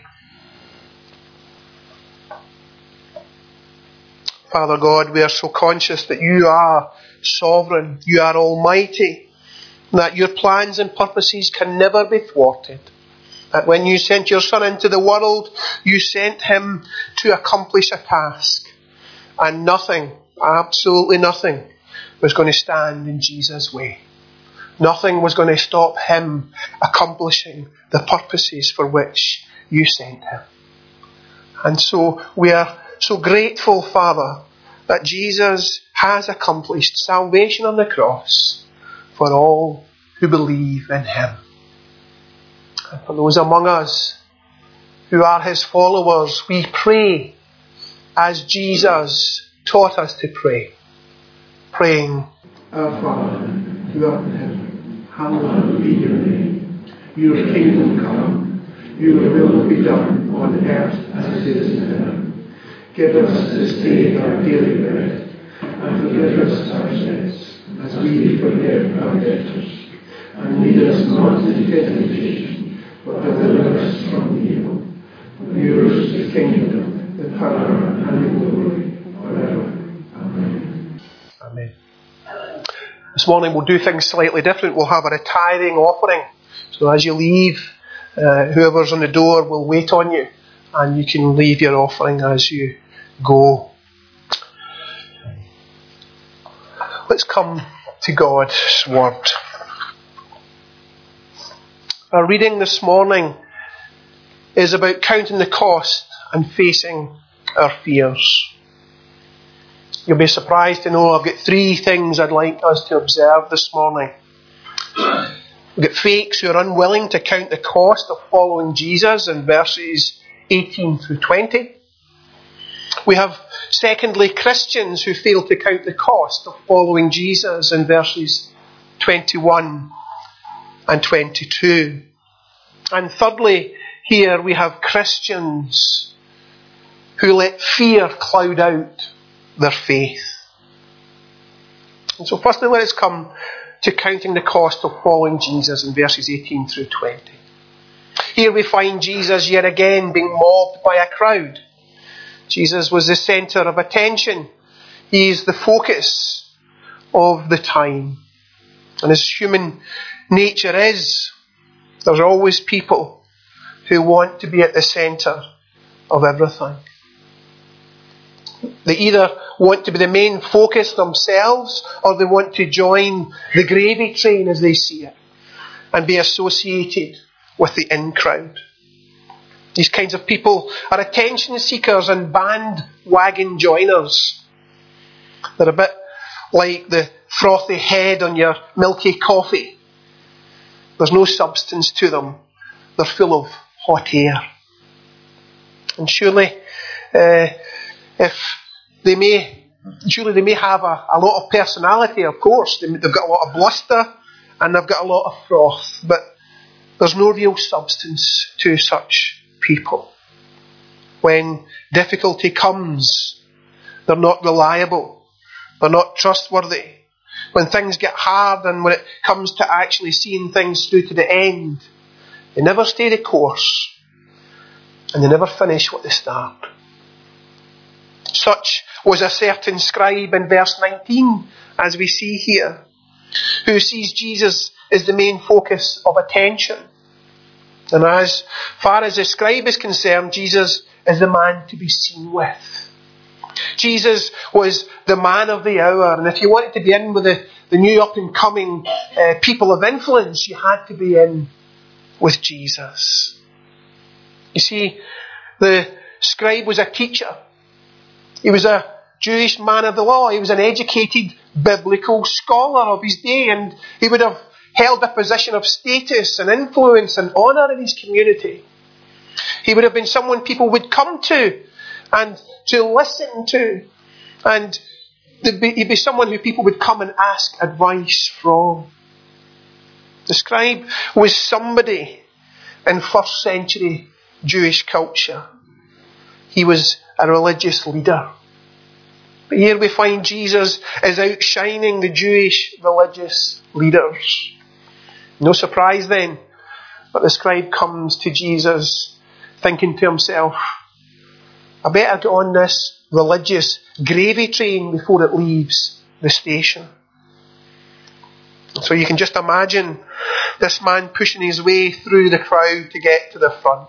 C: Father God, we are so conscious that you are sovereign, you are almighty, that your plans and purposes can never be thwarted. That when you sent your Son into the world, you sent him to accomplish a task. And nothing, absolutely nothing, was going to stand in Jesus' way. Nothing was going to stop him accomplishing the purposes for which you sent him. And so we are so grateful, Father, that Jesus has accomplished salvation on the cross for all who believe in him. And for those among us who are his followers, we pray as Jesus taught us to pray, praying,
A: Our Father, who art in heaven, hallowed be your name. Your kingdom come, your will be done on earth as it is in heaven. Give us this day our daily bread, and forgive us our sins, as we forgive our debtors. And lead us not into temptation, but deliver us from evil. For yours is the kingdom, the power, and the glory, forever. Amen.
C: Amen. This morning we'll do things slightly different. We'll have a retiring offering. So as you leave, uh, whoever's on the door will wait on you, and you can leave your offering as you go. Let's come to God's Word. Our reading this morning is about counting the cost and facing our fears. You'll be surprised to know I've got three things I'd like us to observe this morning. We've got fakes who are unwilling to count the cost of following Jesus in verses eighteen through twenty. We have, secondly, Christians who fail to count the cost of following Jesus in verses twenty-one and twenty-two. And thirdly, here we have Christians who let fear cloud out their faith. And so firstly, let us come to counting the cost of following Jesus in verses eighteen through twenty. Here we find Jesus yet again being mobbed by a crowd. Jesus was the centre of attention. He is the focus of the time. And as human nature is, there's always people who want to be at the centre of everything. They either want to be the main focus themselves, or they want to join the gravy train as they see it and be associated with the in crowd. These kinds of people are attention seekers and bandwagon joiners. They're a bit like the frothy head on your milky coffee. There's no substance to them. They're full of hot air. And surely, uh, if they may, surely they may have a, a lot of personality, of course. They, they've got a lot of bluster and they've got a lot of froth. But there's no real substance to such people. When difficulty comes, they're not reliable. They're not trustworthy. When things get hard and when it comes to actually seeing things through to the end, they never stay the course and they never finish what they start. Such was a certain scribe in verse nineteen, as we see here, who sees Jesus as the main focus of attention. And as far as the scribe is concerned, Jesus is the man to be seen with. Jesus was the man of the hour, and if you wanted to be in with the, the new up-and-coming uh, people of influence, you had to be in with Jesus. You see, the scribe was a teacher. He was a Jewish man of the law. He was an educated biblical scholar of his day, and he would have held a position of status and influence and honour in his community. He would have been someone people would come to and to listen to, and he'd be someone who people would come and ask advice from. The scribe was somebody in first century Jewish culture. He was a religious leader. But here we find Jesus is outshining the Jewish religious leaders. No surprise then that the scribe comes to Jesus thinking to himself, I better get on this religious gravy train before it leaves the station. So you can just imagine this man pushing his way through the crowd to get to the front.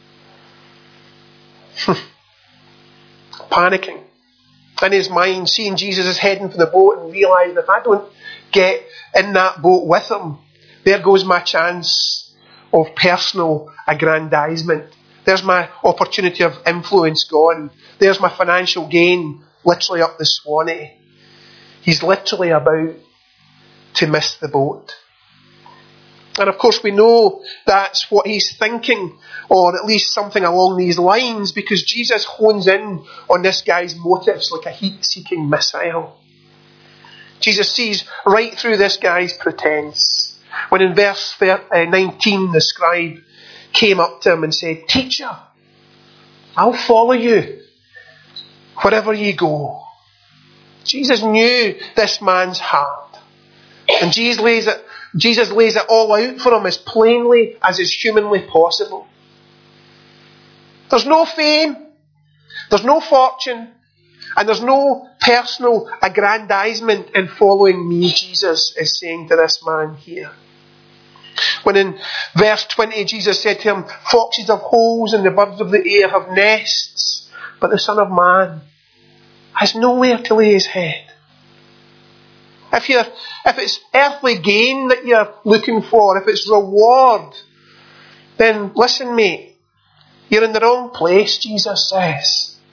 C: Panicking. In his mind, seeing Jesus is heading for the boat and realising if I don't get in that boat with him, there goes my chance of personal aggrandisement. There's my opportunity of influence gone. There's my financial gain literally up the Swanee. He's literally about to miss the boat. And of course we know that's what he's thinking, or at least something along these lines, because Jesus hones in on this guy's motives like a heat-seeking missile. Jesus sees right through this guy's pretense. When in verse nineteen the scribe came up to him and said, Teacher, I'll follow you wherever you go. Jesus knew this man's heart. And Jesus lays it, Jesus lays it all out for him as plainly as is humanly possible. There's no fame, there's no fortune, and there's no personal aggrandisement in following me, Jesus is saying to this man here. When in verse twenty Jesus said to him, Foxes have holes and the birds of the air have nests, but the Son of Man has nowhere to lay his head. If you're, if it's earthly gain that you're looking for, if it's reward, then listen, mate, you're in the wrong place, Jesus says.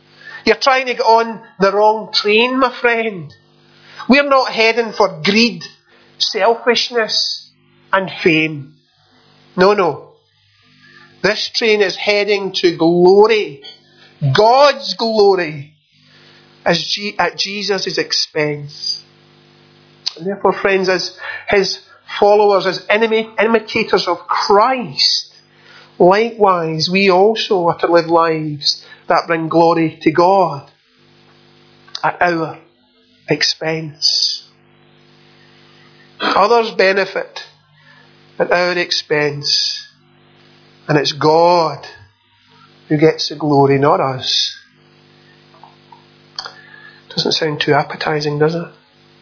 C: You're trying to get on the wrong train, my friend. We're not heading for greed, selfishness, and fame. No, no. This train is heading to glory. God's glory as G- at Jesus' expense. And therefore, friends, as his followers, as enemy, imitators of Christ, likewise, we also are to live lives that bring glory to God at our expense. Others benefit at our expense, and it's God who gets the glory, not us. Doesn't sound too appetizing, does it?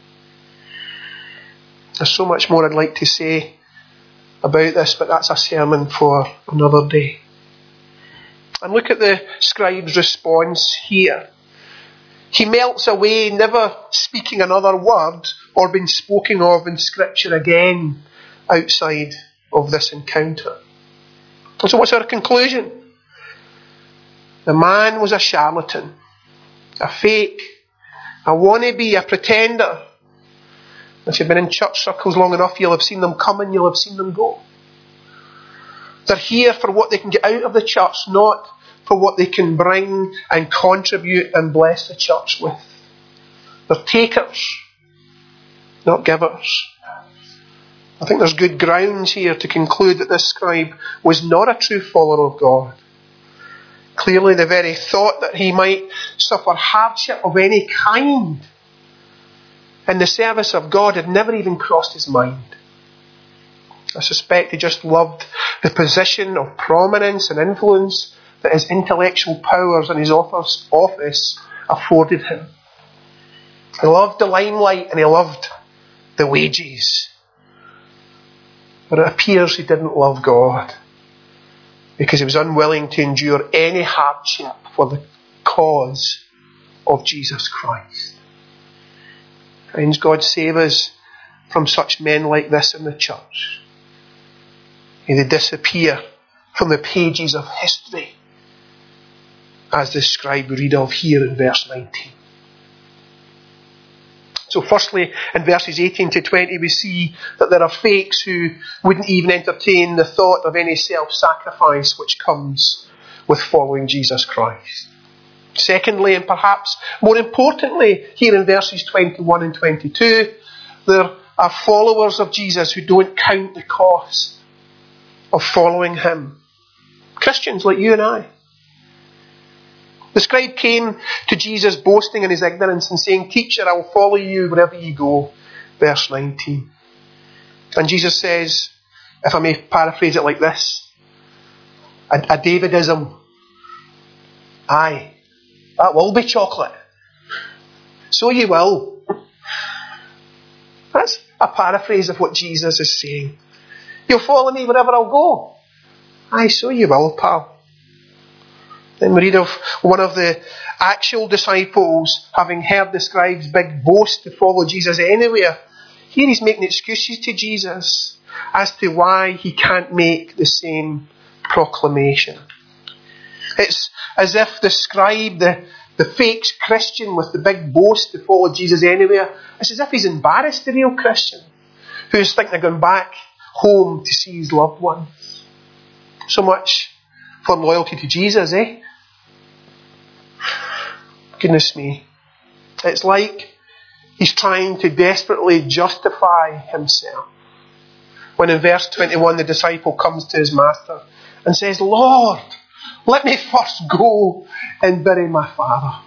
C: There's so much more I'd like to say about this, but that's a sermon for another day. And look at the scribe's response here. He melts away, never speaking another word or being spoken of in Scripture again outside of this encounter. And so what's our conclusion? The man was a charlatan, a fake, a wannabe, a pretender. If you've been in church circles long enough, you'll have seen them come and you'll have seen them go. They're here for what they can get out of the church, not for what they can bring and contribute and bless the church with. They're takers, not givers. I think there's good grounds here to conclude that this scribe was not a true follower of God. Clearly, the very thought that he might suffer hardship of any kind in the service of God had never even crossed his mind. I suspect he just loved the position of prominence and influence that his intellectual powers and his office, office afforded him. He loved the limelight and he loved the wages. But it appears he didn't love God because he was unwilling to endure any hardship for the cause of Jesus Christ. Friends, God save us from such men like this in the church. May they disappear from the pages of history as the scribe we read of here in verse nineteen. So firstly, in verses eighteen to twenty, we see that there are fakes who wouldn't even entertain the thought of any self-sacrifice which comes with following Jesus Christ. Secondly, and perhaps more importantly, here in verses twenty-one and twenty-two, there are followers of Jesus who don't count the cost of following him. Christians like you and I. The scribe came to Jesus boasting in his ignorance and saying, "Teacher, I will follow you wherever you go." Verse nineteen. And Jesus says, if I may paraphrase it like this, a, a Davidism. Aye, that will be chocolate. So you will. That's a paraphrase of what Jesus is saying. You'll follow me wherever I'll go. Aye, so you will, pal. Then we read of one of the actual disciples having heard the scribe's big boast to follow Jesus anywhere. Here he's making excuses to Jesus as to why he can't make the same proclamation. It's as if the scribe, the, the fake Christian with the big boast to follow Jesus anywhere, it's as if he's embarrassed the real Christian who's thinking of going back home to see his loved ones. So much for loyalty to Jesus, eh? Goodness me. It's like he's trying to desperately justify himself. When in verse twenty-one the disciple comes to his master and says, "Lord, let me first go and bury my father."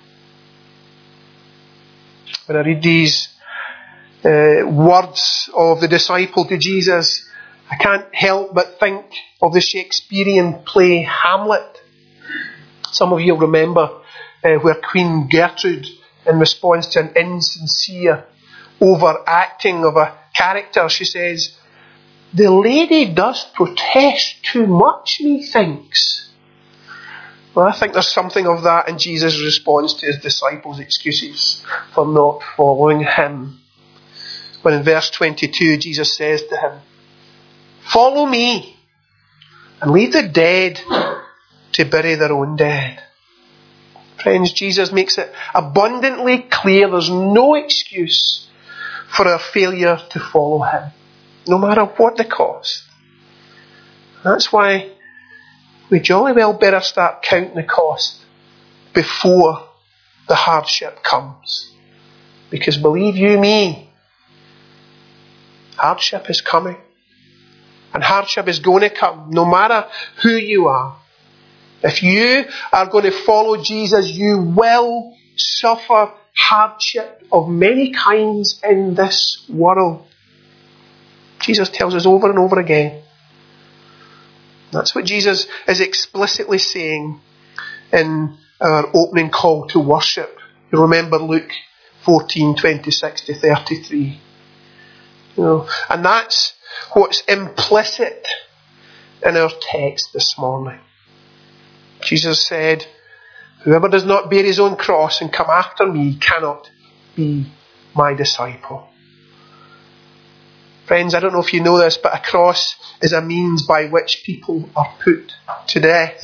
C: When I read these uh, words of the disciple to Jesus, I can't help but think of the Shakespearean play Hamlet. Some of you will remember uh, where Queen Gertrude, in response to an insincere overacting of a character, she says, "The lady does protest too much, methinks." Well, I think there's something of that in Jesus' response to his disciples' excuses for not following him. When in verse twenty-two Jesus says to him, "Follow me and leave the dead to bury their own dead." Friends, Jesus makes it abundantly clear there's no excuse for our failure to follow him, no matter what the cost. That's why we jolly well better start counting the cost before the hardship comes. Because believe you me, hardship is coming. And hardship is going to come, no matter who you are. If you are going to follow Jesus, you will suffer hardship of many kinds in this world. Jesus tells us over and over again. That's what Jesus is explicitly saying in our opening call to worship. You remember Luke fourteen, twenty-six to thirty-three. You know, and that's what's implicit in our text this morning. Jesus said, whoever does not bear his own cross and come after me cannot be my disciple. Friends, I don't know if you know this, but a cross is a means by which people are put to death.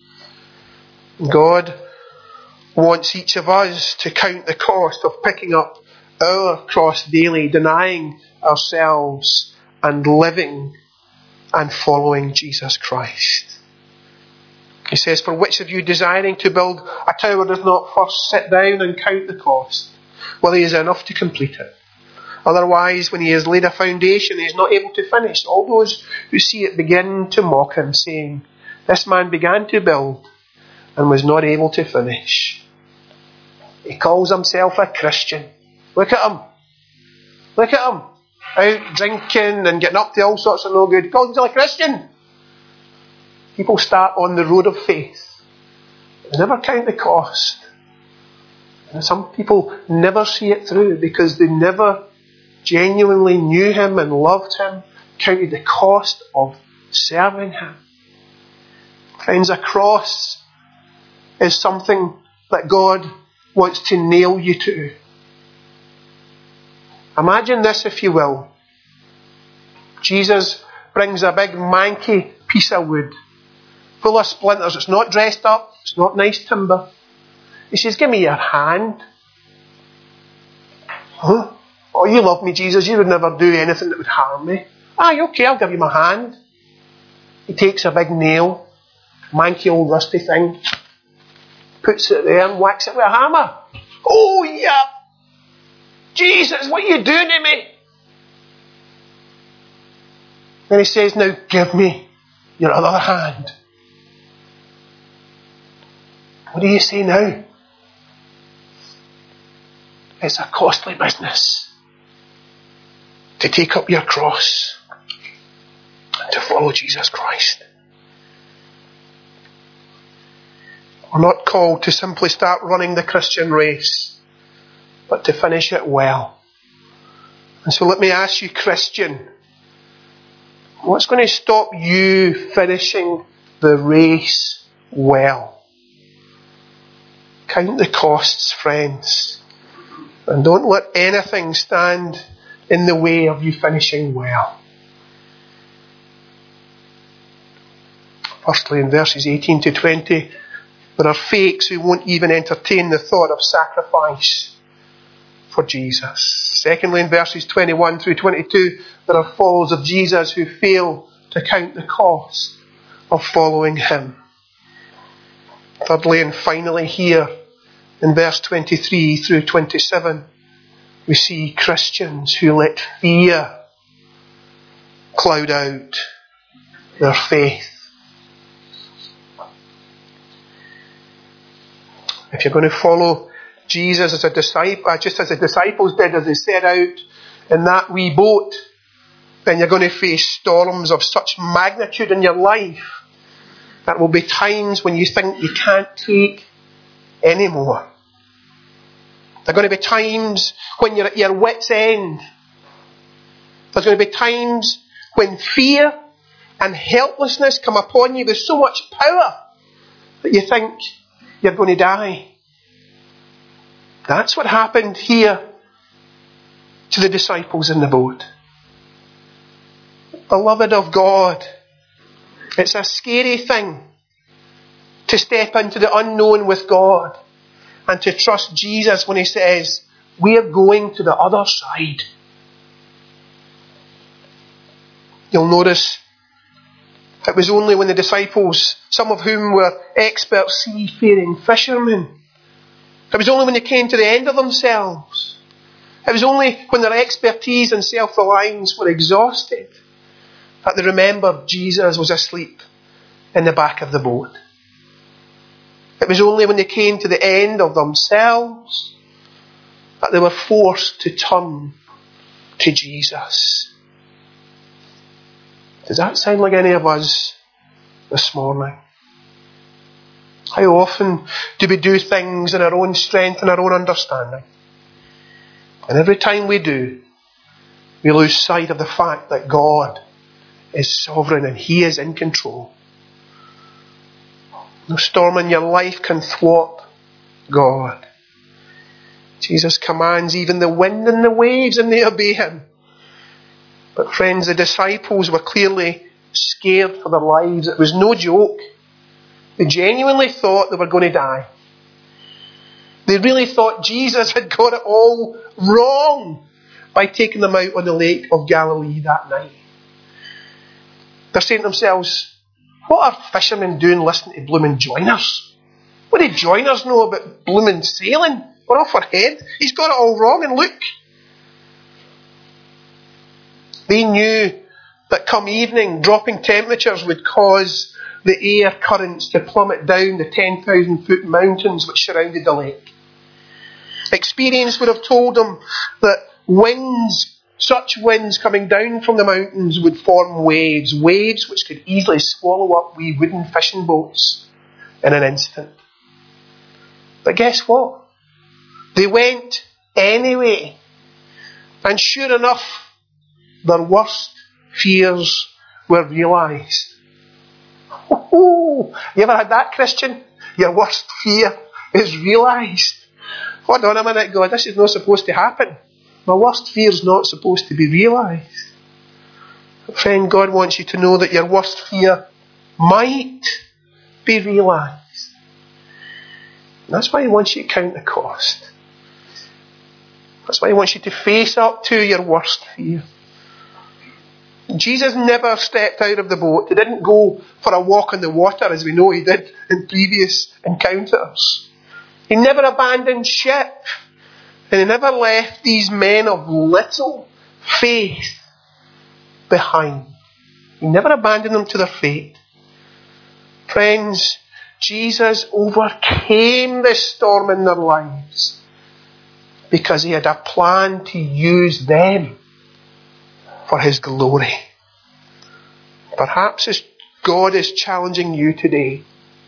C: God wants each of us to count the cost of picking up our cross daily, denying ourselves and living and following Jesus Christ. He says, for which of you desiring to build a tower does not first sit down and count the cost, whether he is enough to complete it? Otherwise, when he has laid a foundation, he is not able to finish. All those who see it begin to mock him, saying, this man began to build and was not able to finish. He calls himself a Christian. Look at him. Look at him. Out drinking and getting up to all sorts of no good. He calls himself a Christian. People start on the road of faith. They never count the cost. And some people never see it through because they never genuinely knew him and loved him, counted the cost of serving him. Friends, a cross is something that God wants to nail you to. Imagine this, if you will. Jesus brings a big manky piece of wood full of splinters. It's not dressed up. It's not nice timber. He says, give me your hand. Huh? Oh, you love me, Jesus. You would never do anything that would harm me. Aye, okay, I'll give you my hand. He takes a big nail, manky old rusty thing, puts it there and whacks it with a hammer. Oh, yeah. Jesus, what are you doing to me? Then he says, now give me your other hand. What do you say now? It's a costly business to take up your cross and to follow Jesus Christ. We're not called to simply start running the Christian race, but to finish it well. And so let me ask you, Christian, what's going to stop you finishing the race well? Count the costs, friends. And don't let anything stand in the way of you finishing well. Firstly, in verses eighteen to twenty, there are fakes who won't even entertain the thought of sacrifice for Jesus. Secondly, in verses twenty-one through twenty-two, there are followers of Jesus who fail to count the cost of following him. Thirdly and finally here, in verse twenty-three through twenty-seven, we see Christians who let fear cloud out their faith. If you're going to follow Jesus as a disciple, just as the disciples did as they set out in that wee boat, then you're going to face storms of such magnitude in your life that there will be times when you think you can't take any more. There are going to be times when you're at your wit's end. There's going to be times when fear and helplessness come upon you with so much power that you think you're going to die. That's what happened here to the disciples in the boat. Beloved of God, it's a scary thing to step into the unknown with God. and to trust Jesus when he says, we're going to the other side. You'll notice it was only when the disciples, some of whom were expert seafaring fishermen, it was only when they came to the end of themselves, it was only when their expertise and self-reliance were exhausted, that they remembered Jesus was asleep in the back of the boat. It was only when they came to the end of themselves that they were forced to turn to Jesus. Does that sound like any of us this morning? How often do we do things in our own strength and our own understanding? And every time we do, we lose sight of the fact that God is sovereign and he is in control. No storm in your life can thwart God. Jesus commands even the wind and the waves, and they obey him. But friends, the disciples were clearly scared for their lives. It was no joke. They genuinely thought they were going to die. They really thought Jesus had got it all wrong by taking them out on the lake of Galilee that night. They're saying to themselves, what are fishermen doing listening to blooming joiners? What do joiners know about blooming sailing? We're off our head. He's got it all wrong, and look. They knew that come evening, dropping temperatures would cause the air currents to plummet down the ten thousand foot mountains which surrounded the lake. Experience would have told them that winds, such winds coming down from the mountains would form waves, waves which could easily swallow up wee wooden fishing boats in an instant. But guess what? They went anyway. And sure enough, their worst fears were realised. Oh, you ever had that, Christian? Your worst fear is realised. Hold on a minute, God, this is not supposed to happen. My worst fear is not supposed to be realised. Friend, God wants you to know that your worst fear might be realised. That's why he wants you to count the cost. That's why he wants you to face up to your worst fear. Jesus never stepped out of the boat. He didn't go for a walk on the water, as we know he did in previous encounters. He never abandoned ship. And he never left these men of little faith behind. He never abandoned them to their fate. Friends, Jesus overcame the storm in their lives because he had a plan to use them for his glory. Perhaps as God is challenging you today,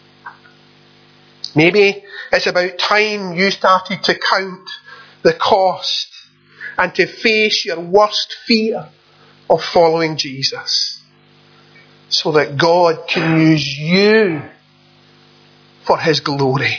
C: maybe it's about time you started to count the cost and to face your worst fear of following Jesus, so that God can use you for his glory.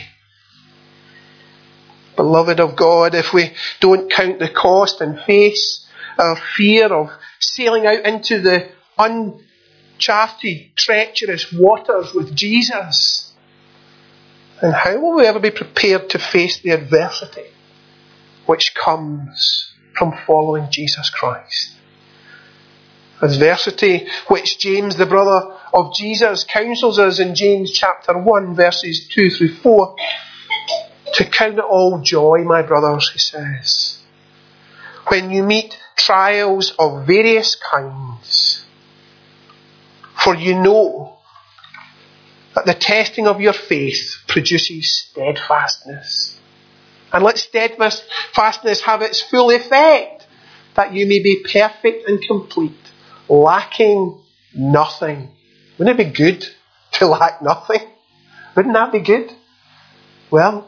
C: Beloved of God, if we don't count the cost and face our fear of sailing out into the uncharted, treacherous waters with Jesus, then how will we ever be prepared to face the adversity which comes from following Jesus Christ? Adversity which James, the brother of Jesus, counsels us in James chapter one, verses two through four. To count it all joy, my brothers, he says, when you meet trials of various kinds. For you know that the testing of your faith produces steadfastness. And let steadfastness have its full effect, that you may be perfect and complete, lacking nothing. Wouldn't it be good to lack nothing? Wouldn't that be good? Well,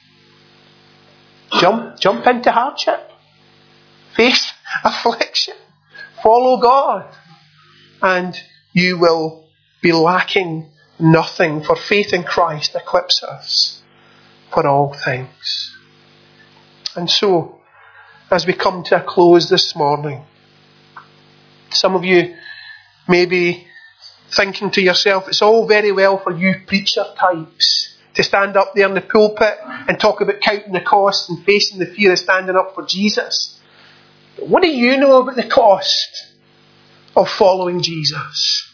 C: jump, jump into hardship. Face affliction. Follow God. And you will be lacking nothing, for faith in Christ equips us for all things. And so, as we come to a close this morning, some of you may be thinking to yourself, it's all very well for you preacher types to stand up there in the pulpit and talk about counting the cost and facing the fear of standing up for Jesus. But what do you know about the cost of following Jesus?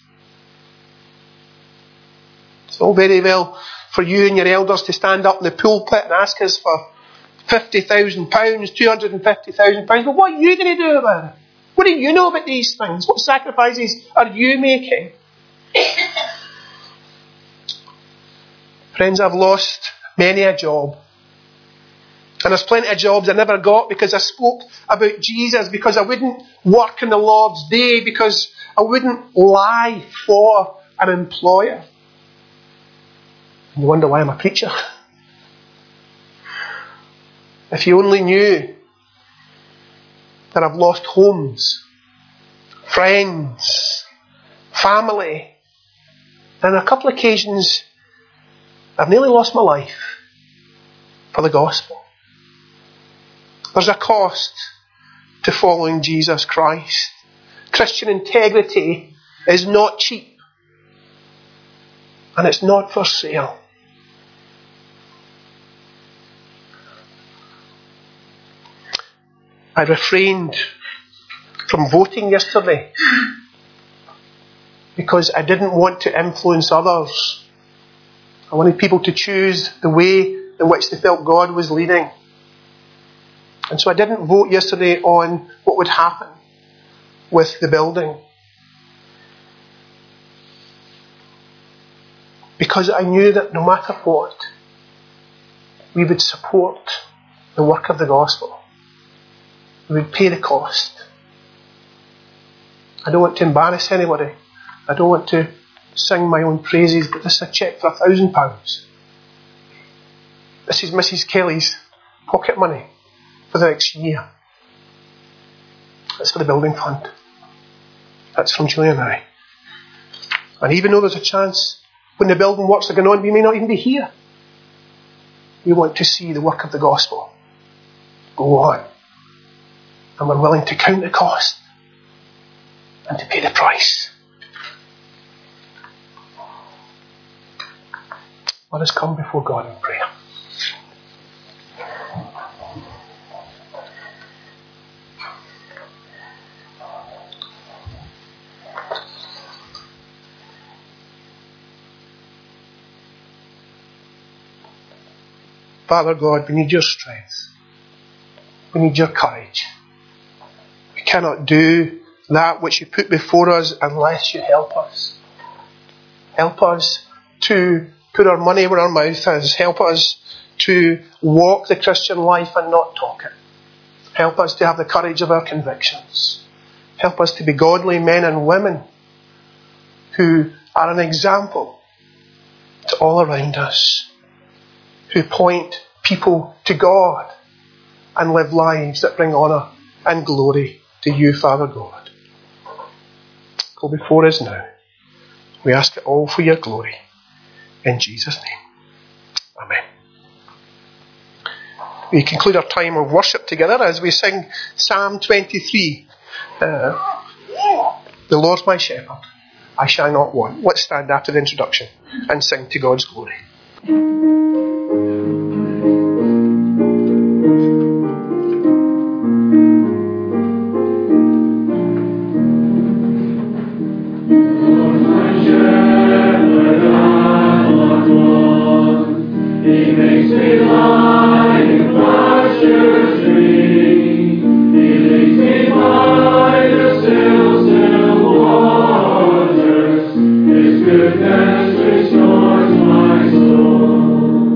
C: It's all very well for you and your elders to stand up in the pulpit and ask us for fifty thousand pounds, two hundred fifty thousand pounds, but what are you going to do about it? What do you know about these things? What sacrifices are you making? Friends, I've lost many a job. And there's plenty of jobs I never got because I spoke about Jesus, because I wouldn't work in the Lord's day, because I wouldn't lie for an employer. And you wonder why I'm a preacher. If you only knew that I've lost homes, friends, family, and on a couple of occasions I've nearly lost my life for the gospel. There's a cost to following Jesus Christ. Christian integrity is not cheap, and it's not for sale. I refrained from voting yesterday because I didn't want to influence others. I wanted people to choose the way in which they felt God was leading. And so I didn't vote yesterday on what would happen with the building, because I knew that no matter what, we would support the work of the gospel. We would pay the cost. I don't want to embarrass anybody. I don't want to sing my own praises, but this is a cheque for a thousand pounds. This is Missus Kelly's pocket money for the next year. That's for the building fund. That's from Julie and I. And even though there's a chance when the building works are going on, we may not even be here. We want to see the work of the gospel go on. And we're willing to count the cost and to pay the price. Let us come before God in prayer. Father God, we need your strength. We need your courage. We cannot do that which you put before us unless you help us. Help us to put our money where our mouth is. Help us to walk the Christian life and not talk it. Help us to have the courage of our convictions. Help us to be godly men and women who are an example to all around us, who point people to God and live lives that bring honour and glory to you, Father God. Go before us now. We ask it all for your glory. In Jesus' name. Amen. We conclude our time of worship together as we sing Psalm twenty-three. Uh, the Lord's my shepherd, I shall not want. Let's stand after the introduction and sing to God's glory.
F: Goodness restores my soul.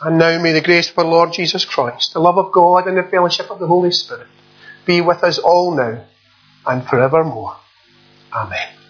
C: And now may the grace of our Lord Jesus Christ, the love of God, and the fellowship of the Holy Spirit be with us all now and forevermore. Amen.